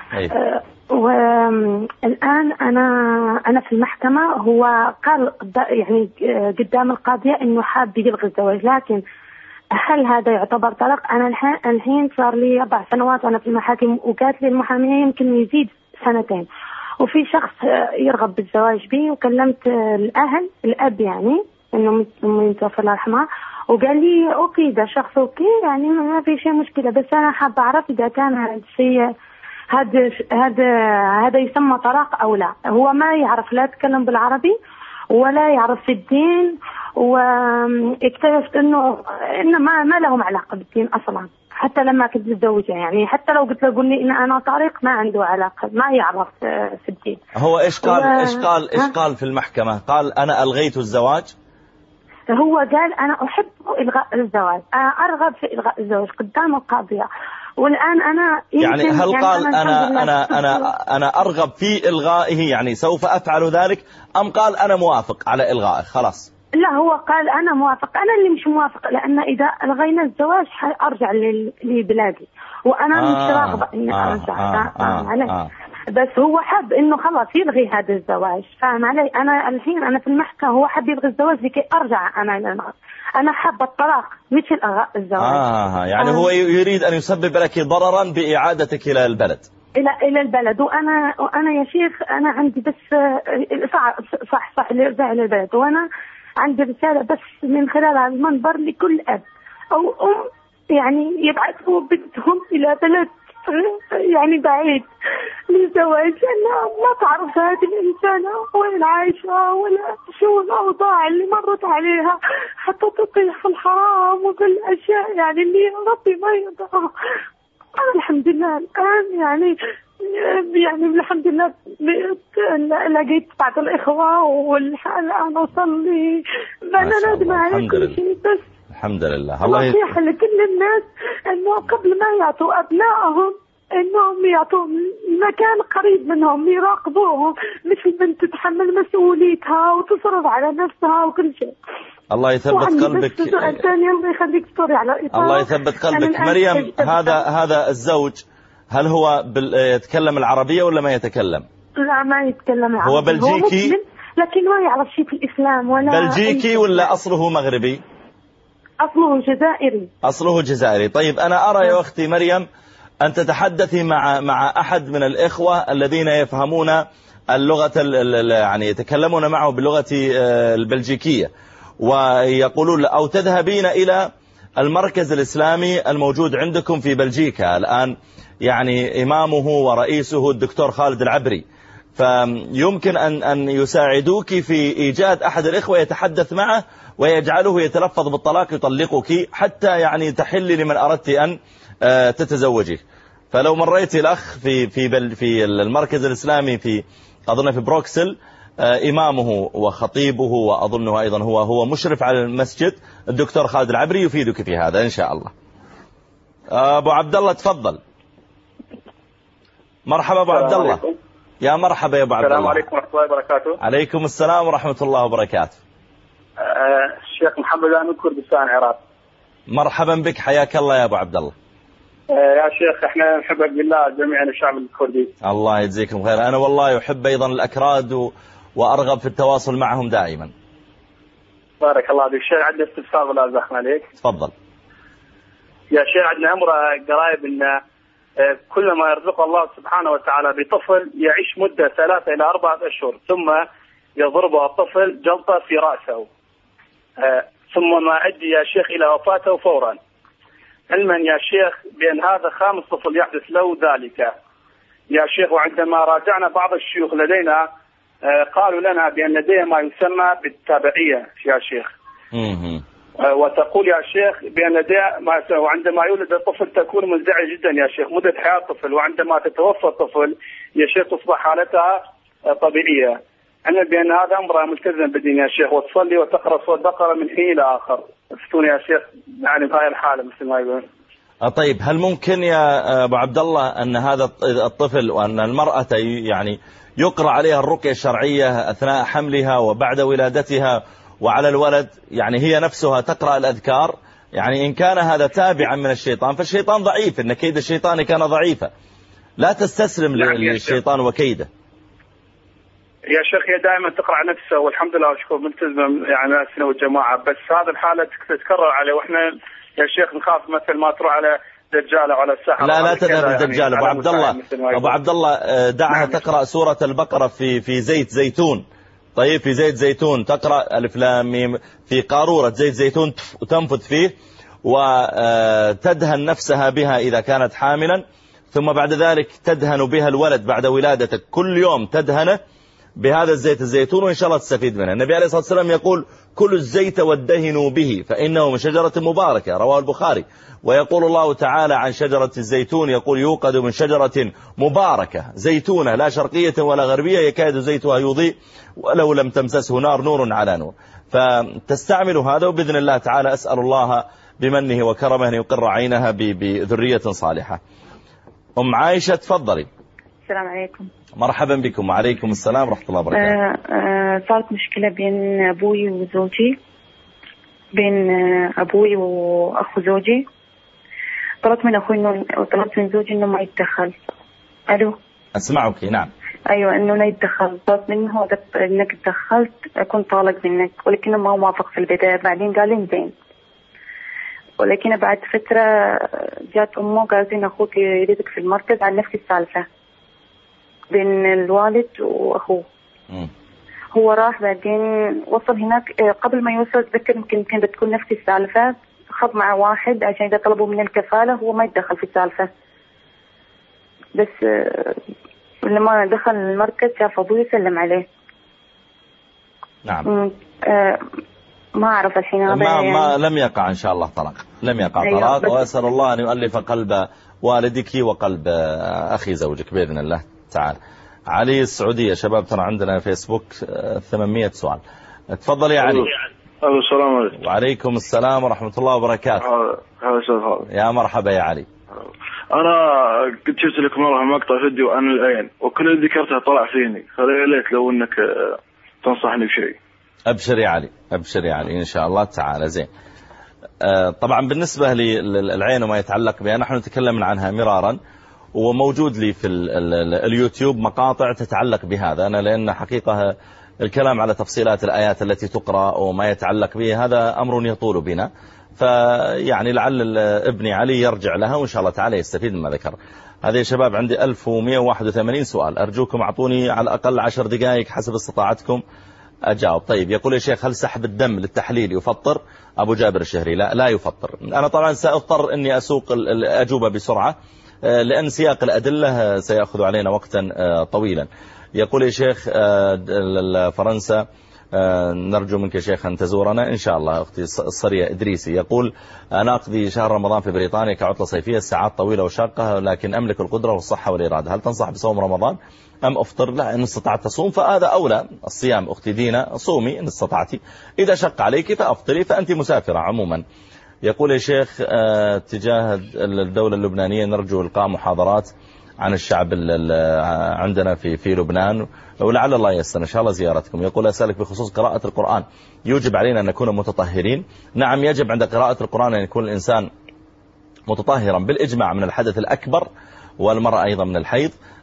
والآن أنا في المحكمة. هو قال يعني قدام القاضية إنه حاب يلغي الزواج، لكن هل هذا يعتبر طلاق؟ أنا الحين صار لي 4 سنوات أنا في المحاكم، وقالت لي المحامية يمكن يزيد 2 وفي شخص يرغب بالزواج بي، وكلمت الأب يعني إنه متوفى الله يرحمه، وقال لي أوكي ده شخص أوكي يعني ما في شيء مشكلة، بس أنا حابة أعرف إذا كان هذا الشيء هذا يسمى طلاق أو لا. هو ما يعرف لا يتكلم بالعربي ولا يعرف في الدين، واكتشفت إنه ما لهم علاقة بالدين أصلا حتى لما كنت متزوجة. يعني حتى لو قلت له قول لي إن أنا طارق ما عنده علاقة، ما يعرف في الدين. هو إيش قال في المحكمة؟ قال أنا ألغيت الزواج. هو قال أنا أحب إلغاء الزواج، أنا أرغب في إلغاء الزواج قدام القاضية. والآن أنا يعني هل قال أنا أرغب في إلغائه يعني سوف أفعل ذلك، أم قال أنا موافق على إلغائه خلاص؟ لا هو قال أنا موافق. أنا اللي مش موافق، لأن إذا ألغينا الزواج أرجع لبلادي، وأنا مش راغبة إني أرجع. بس هو حب إنه خلاص يلغي هذا الزواج، فاهم علي؟ أنا الحين أنا في المحكمة، هو حب يلغي الزواج لكي أرجع أنا إلى المغرب. أنا حابة الطلاق مش إلغاء الزواج. يعني هو يريد أن يسبب لك ضررا بإعادتك إلى البلد. إلى البلد. وأنا يا شيخ أنا عندي بس صح لإرجاع إلى البلد، وأنا عندي رسالة بس من خلال هذا المنبر لكل أب أو أم يعني يبعثوا بنتهم إلى بلد يعني بعيد للزواج، لأنها ما تعرف هذه الإنسانة وين عايشة ولا شو الأوضاع اللي مرت عليها حتى تطيح في الحرام وفي الأشياء يعني اللي ربي ما يرضاها. أنا الحمد لله الآن يعني الحمد لله لقيت بعض الإخوة والآن أصلي. أنا نادمة على كل شيء، بس الحمد لله. نصيحة لكل الناس أنه قبل ما يعطوا أبنائهم أنهم يعطوا مكان قريب منهم يراقبوهم، مش البنت تتحمل مسؤوليتها وتصرف على نفسها وكل شيء. الله يثبت قلبك. الله يخليك تطوري على إطار. الله يثبت قلبك. مريم هذا الزوج هل هو يتكلم العربية ولا ما يتكلم؟ لا ما يتكلم العربية. هو بلجيكي لكن ما يعرف شيء في الإسلام ولا. بلجيكي ولا أصله مغربي؟ أصله جزائري. طيب أنا أرى يا أختي مريم أن تتحدثي مع أحد من الإخوة الذين يفهمون اللغة يعني يتكلمون معه باللغة البلجيكية، ويقولون أو تذهبين إلى المركز الإسلامي الموجود عندكم في بلجيكا الآن، يعني إمامه ورئيسه الدكتور خالد العبري، فيمكن أن يساعدوك في إيجاد أحد الإخوة يتحدث معه ويجعله يتلفظ بالطلاق يطلقك حتى يعني تحلي لمن أردت أن تتزوجي. فلو مريت الأخ في المركز الإسلامي في أظن في بروكسل، إمامه وخطيبه وأظنه أيضا هو مشرف على المسجد الدكتور خالد العبري يفيدك في هذا إن شاء الله. أبو عبد الله تفضل. مرحبا أبو عبد الله. يا مرحبا يا أبو عبد الله. السلام عليكم ورحمة الله وبركاته. عليكم السلام ورحمة الله وبركاته. الشيخ محمد من كردستان العراق. مرحبا بك، حياك الله يا أبو عبد الله. يا شيخ احنا نحبك بالله جميعا الشعب الكردي. الله يجزيكم خير. أنا والله أحب أيضا الأكراد وأرغب في التواصل معهم دائما. بارك الله فيك. شيء عندي استفسار ولا أزحنا عليك. تفضل. يا شيخ عندنا امرأة قرايب ان كلما يرزق الله سبحانه وتعالى بطفل يعيش مدة 3 إلى 4 أشهر ثم يضربه الطفل جلطة في رأسه ثم ما أدي يا شيخ إلى وفاته فورا، علما يا شيخ بأن هذا 5 طفل يحدث له ذلك يا شيخ. وعندما راجعنا بعض الشيوخ لدينا قالوا لنا بأن لديه ما يسمى بالتابعية يا شيخ، وتقول يا شيخ بأن وعندما يولد الطفل تكون منزعجة جدا يا شيخ مدة حياة الطفل، وعندما تتوفى الطفل يا شيخ تصبح حالتها طبيعية. أنا بأن هذا أمر ملتزم بالدين يا شيخ، وتصلي وتقرأ سورة البقرة من حين إلى آخر. افتوني يا شيخ يعني بهاي الحالة مثل ما يقول. طيب هل ممكن يا أبو عبد الله أن هذا الطفل وأن المرأة يعني يقرأ عليها الرقية الشرعية أثناء حملها وبعد ولادتها، وعلى الولد يعني هي نفسها تقرأ الأذكار؟ يعني إن كان هذا تابعا من الشيطان فالشيطان ضعيف، إن كيد الشيطان كان ضعيفا، لا تستسلم للشيطان وكيده. يا شيخ هي دائما تقرأ نفسها والحمد لله وشكر ملتزمة يعني ناسنا والجماعة، بس هذه الحالة تتكرر عليه، وإحنا يا شيخ نخاف مثل ما تروح على دجال وعلى السحر. لا تذهب للدجال. أبو عبد الله دعها تقرأ سورة البقرة في زيت زيتون. طيب في زيت زيتون تقرأ ألف لام ميم، في قارورة زيت زيتون تنفث فيه وتدهن نفسها بها إذا كانت حاملا، ثم بعد ذلك تدهن بها الولد بعد ولادتك، كل يوم تدهنه بهذا الزيت الزيتون وإن شاء الله تستفيد منه. النبي عليه الصلاة والسلام يقول كل الزيت وادهنوا به فإنه من شجرة مباركة، رواه البخاري. ويقول الله تعالى عن شجرة الزيتون يقول يوقد من شجرة مباركة زيتونة لا شرقية ولا غربية يكاد زيتها يضيء ولو لم تمسسه نار، نور على نور. فتستعمل هذا، وبإذن الله تعالى أسأل الله بمنه وكرمه أن يقر عينها بذرية صالحة. أم عائشة تفضلي. السلام عليكم. مرحبا بكم. وعليكم السلام ورحمة الله وبركاته. صارت مشكلة بين أبوي وزوجي، بين أبوي وأخو زوجي. طلبت من أخوي طلبت من زوجي إنه ما يتدخل. ألو أسمعك. نعم. أيوة إنه لا يتدخل. طلبت منه إنك تدخلت أكون طالق منك، ولكنه ما هو موافق في البداية. بعدين قال لي زين، ولكن بعد فترة جات أمه قالت إن أخوك يريدك في المركز عن نفس السالفة بين الوالد وأخوه. هو راح بعدين وصل هناك، قبل ما يوصل تذكر يمكن كانت بتكون نفس السالفة، خذ مع واحد عشان إذا طلبوا من الكفالة هو ما يتدخل في السالفة. بس لما دخل المركز شاف أبوي يسلم عليه. نعم. ما أعرف الحين هذا ما لم يقع إن شاء الله طلاق، لم يقع طلاق. أيوة. وأسأل الله أن يؤلف قلب والدك وقلب أخي زوجك بإذن الله تعالى. علي السعودية. شباب ترى عندنا فيسبوك 800 سؤال. تفضل يا علي. السلام عليكم. وعليكم السلام ورحمة الله وبركاته. يا مرحبا يا علي. أنا كنت شفت لكم مرة مقطع فيديو عن العين وكل اللي ذكرتها طلع فيني، فليت لو أنك تنصحني بشيء. أبشر يا علي، أبشر يا علي إن شاء الله تعالى. زين. طبعا بالنسبة للعين وما يتعلق بها نحن نتكلم عنها مرارا، وموجود لي في اليوتيوب مقاطع تتعلق بهذا. أنا لأن حقيقة الكلام على تفصيلات الآيات التي تقرأ وما يتعلق به هذا أمر يطول بنا، فيعني لعل ابني علي يرجع لها وإن شاء الله تعالى يستفيد مما ذكر. هذه يا شباب عندي 1181 سؤال، أرجوكم أعطوني على الأقل 10 دقائق حسب استطاعتكم أجاوب. طيب يقول يا شيخ هل سحب الدم للتحليل يفطر؟ أبو جابر الشهري لا يفطر. أنا طبعا سأضطر أني أسوق الأجوبة بسرعة لأن سياق الأدلة سيأخذ علينا وقتا طويلا. يقول يا شيخ فرنسا نرجو منك يا شيخ أن تزورنا إن شاء الله. أختي الصرية إدريسي يقول أنا أقضي شهر رمضان في بريطانيا كعطلة صيفية، الساعات طويلة وشاقة لكن أملك القدرة والصحة والإرادة، هل تنصح بصوم رمضان أم أفطر؟ لا، إن استطعت تصوم فهذا أولى الصيام. أختي دينا صومي إن استطعتي، إذا شق عليك فأفطري، فأنت مسافرة عموما. يقول يا شيخ تجاه الدولة اللبنانية نرجو إلقاء محاضرات عن الشعب عندنا في لبنان ولعل الله ييسر إن شاء الله زيارتكم. يقول أسألك بخصوص قراءة القرآن، يوجب علينا أن نكون متطهرين؟ نعم، يجب عند قراءة القرآن أن يكون الإنسان متطهرا بالإجماع من الحدث الأكبر والمرأة أيضا من الحيض.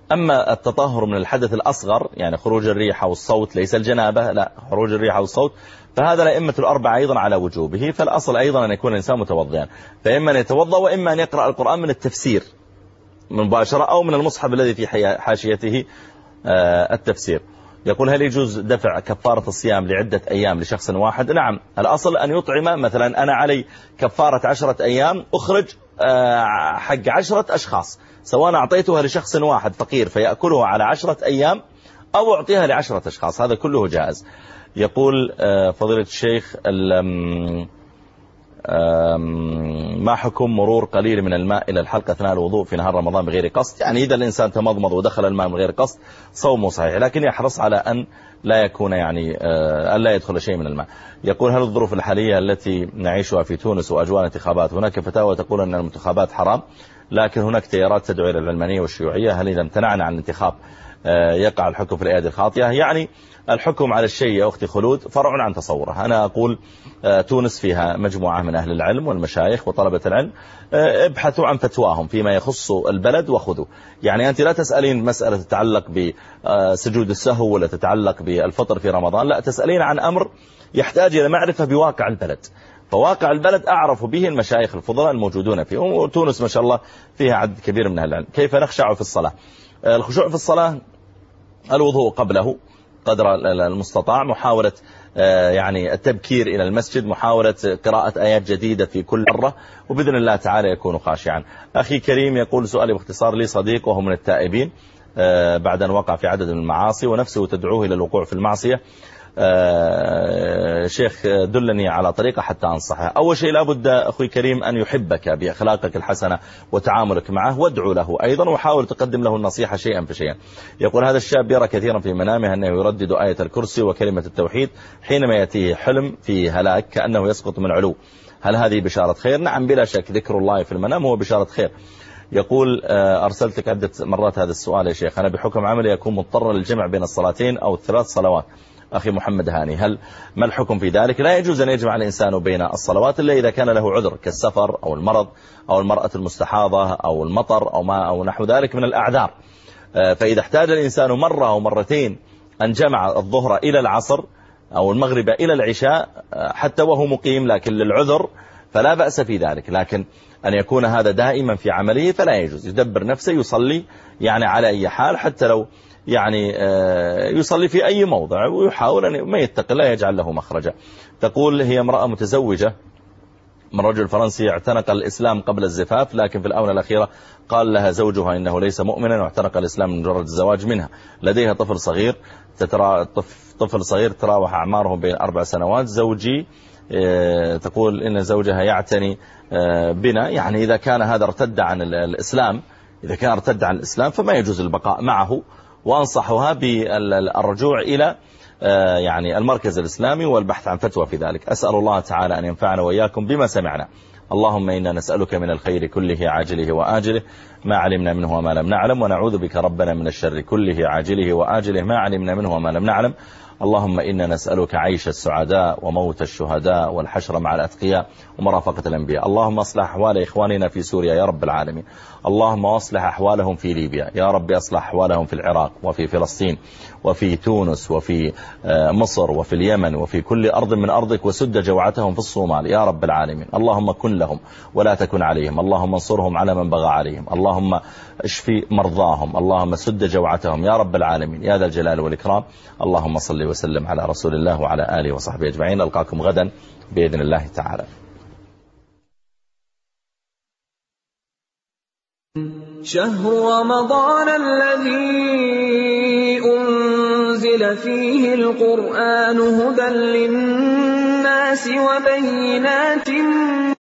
أما التطهر من الحدث الأصغر يعني خروج الريح أو الصوت ليس الجنابة، لا خروج الريح أو الصوت، فهذا الأئمة الأربعة أيضا على وجوبه. فالأصل أيضا أن يكون الإنسان متوضئا، فإما أن يتوضأ وإما أن يقرأ القرآن من التفسير مباشرة أو من المصحف الذي في حاشيته التفسير. يقول هل يجوز دفع كفارة الصيام لعدة أيام لشخص واحد؟ نعم، الأصل أن يطعم. مثلا أنا علي كفارة 10 أيام، أخرج حق 10 أشخاص، سواء أعطيتها لشخص واحد فقير فيأكله على 10 أيام أو أعطيها ل10 أشخاص، هذا كله جائز. يقول فضيلة الشيخ ما حكم مرور قليل من الماء إلى الحلق أثناء الوضوء في نهار رمضان بغير قصد؟ يعني إذا الإنسان تمضمض ودخل الماء من غير قصد صومه صحيح، لكن يحرص على أن لا يكون يعني أن لا يدخل شيء من الماء. يقول هل الظروف الحالية التي نعيشها في تونس وأجواء الانتخابات، هناك فتاوى تقول أن الانتخابات حرام، لكن هناك تيارات تدعو إلى العلمانية والشيوعية، هل إذا امتنعنا عن الانتخاب يقع الحكم في الأيادي الخاطئة؟ يعني الحكم على الشيء يا أختي خلود فرع عن تصوره. أنا أقول تونس فيها مجموعة من أهل العلم والمشايخ وطلبة العلم، ابحثوا عن فتواهم فيما يخص البلد وخذوا. يعني أنت لا تسألين مسألة تتعلق بسجود السهو ولا تتعلق بالفطر في رمضان، لا، تسألين عن أمر يحتاج إلى معرفة بواقع البلد، فواقع البلد أعرف به المشايخ الفضلاء الموجودون فيه، وتونس ما شاء الله فيها عدد كبير من أهل العلم. كيف نخشع في الصلاة؟ الخشوع في الصلاة الوضوء قبله قدر المستطاع، محاولة يعني التبكير إلى المسجد، محاولة قراءة آيات جديدة في كل مرة، وبإذن الله تعالى يكون خاشعا. أخي كريم يقول سؤالي باختصار، لي صديق وهو من التائبين بعد أن وقع في عدد من المعاصي ونفسه تدعوه إلى الوقوع في المعصية، شيخ دلني على طريقة حتى أنصحه. أول شيء لابد أخي كريم أن يحبك بأخلاقك الحسنة وتعاملك معه، وادعو له أيضا وحاول تقدم له النصيحة شيئا فشيئا. يقول هذا الشاب يرى كثيرا في منامه أنه يردد آية الكرسي وكلمة التوحيد حينما يأتيه حلم في هلاك كأنه يسقط من علو، هل هذه بشارة خير؟ نعم بلا شك، ذكر الله في المنام هو بشارة خير. يقول أرسلتك عدة مرات هذا السؤال يا شيخ، أنا بحكم عملي أكون مضطر للجمع بين الصلاتين أو ال3 صلوات. أخي محمد هاني، ما الحكم في ذلك؟ لا يجوز أن يجمع الإنسان بين الصلوات إلا إذا كان له عذر كالسفر أو المرض أو المرأة المستحاضة أو المطر أو نحو ذلك من الأعذار. فإذا احتاج الإنسان مرة أو مرتين أن جمع الظهر إلى العصر أو المغرب إلى العشاء حتى وهو مقيم لكن للعذر فلا بأس في ذلك، لكن أن يكون هذا دائما في عمله فلا يجوز. يدبر نفسه يصلي يعني على أي حال، حتى لو يعني يصلي في أي موضع، ويحاول أن ما يتقي لا يجعل له مخرجا. تقول هي امرأة متزوجة من رجل فرنسي اعتنق الإسلام قبل الزفاف، لكن في الآونة الأخيرة قال لها زوجها إنه ليس مؤمنا واعتنق الإسلام من مجرد الزواج منها. لديها طفل صغير تراوح أعمارهم بين 4 سنوات. زوجي تقول إن زوجها يعتني بنا، يعني إذا كان هذا ارتد عن الإسلام، إذا كان ارتد عن الإسلام فما يجوز البقاء معه، وأنصحها بالرجوع إلى يعني المركز الإسلامي والبحث عن فتوى في ذلك. أسأل الله تعالى أن ينفعنا وإياكم بما سمعنا. اللهم إنا نسألك من الخير كله عاجله وآجله ما علمنا منه وما لم نعلم، ونعوذ بك ربنا من الشر كله عاجله وآجله ما علمنا منه وما لم نعلم. اللهم إنا نسألك عيش السعداء وموت الشهداء والحشر مع الأتقياء ومرافقة الأنبياء. اللهم أصلح أحوال إخواننا في سوريا يا رب العالمين. اللهم أصلح أحوالهم في ليبيا يا رب، أصلح أحوالهم في العراق وفي فلسطين وفي تونس وفي مصر وفي اليمن وفي كل أرض من أرضك، وسد جوعتهم في الصومال يا رب العالمين. اللهم كن لهم ولا تكن عليهم، اللهم انصرهم على من بغى عليهم، اللهم اشفي مرضاهم، اللهم سد جوعتهم يا رب العالمين يا ذا الجلال والإكرام. اللهم صل وسلم على رسول الله وعلى آله وصحبه أجمعين. ألقاكم غدا بإذن الله تعالى. شهر رمضان الذي أنزل فيه القرآن هدى للناس وبينات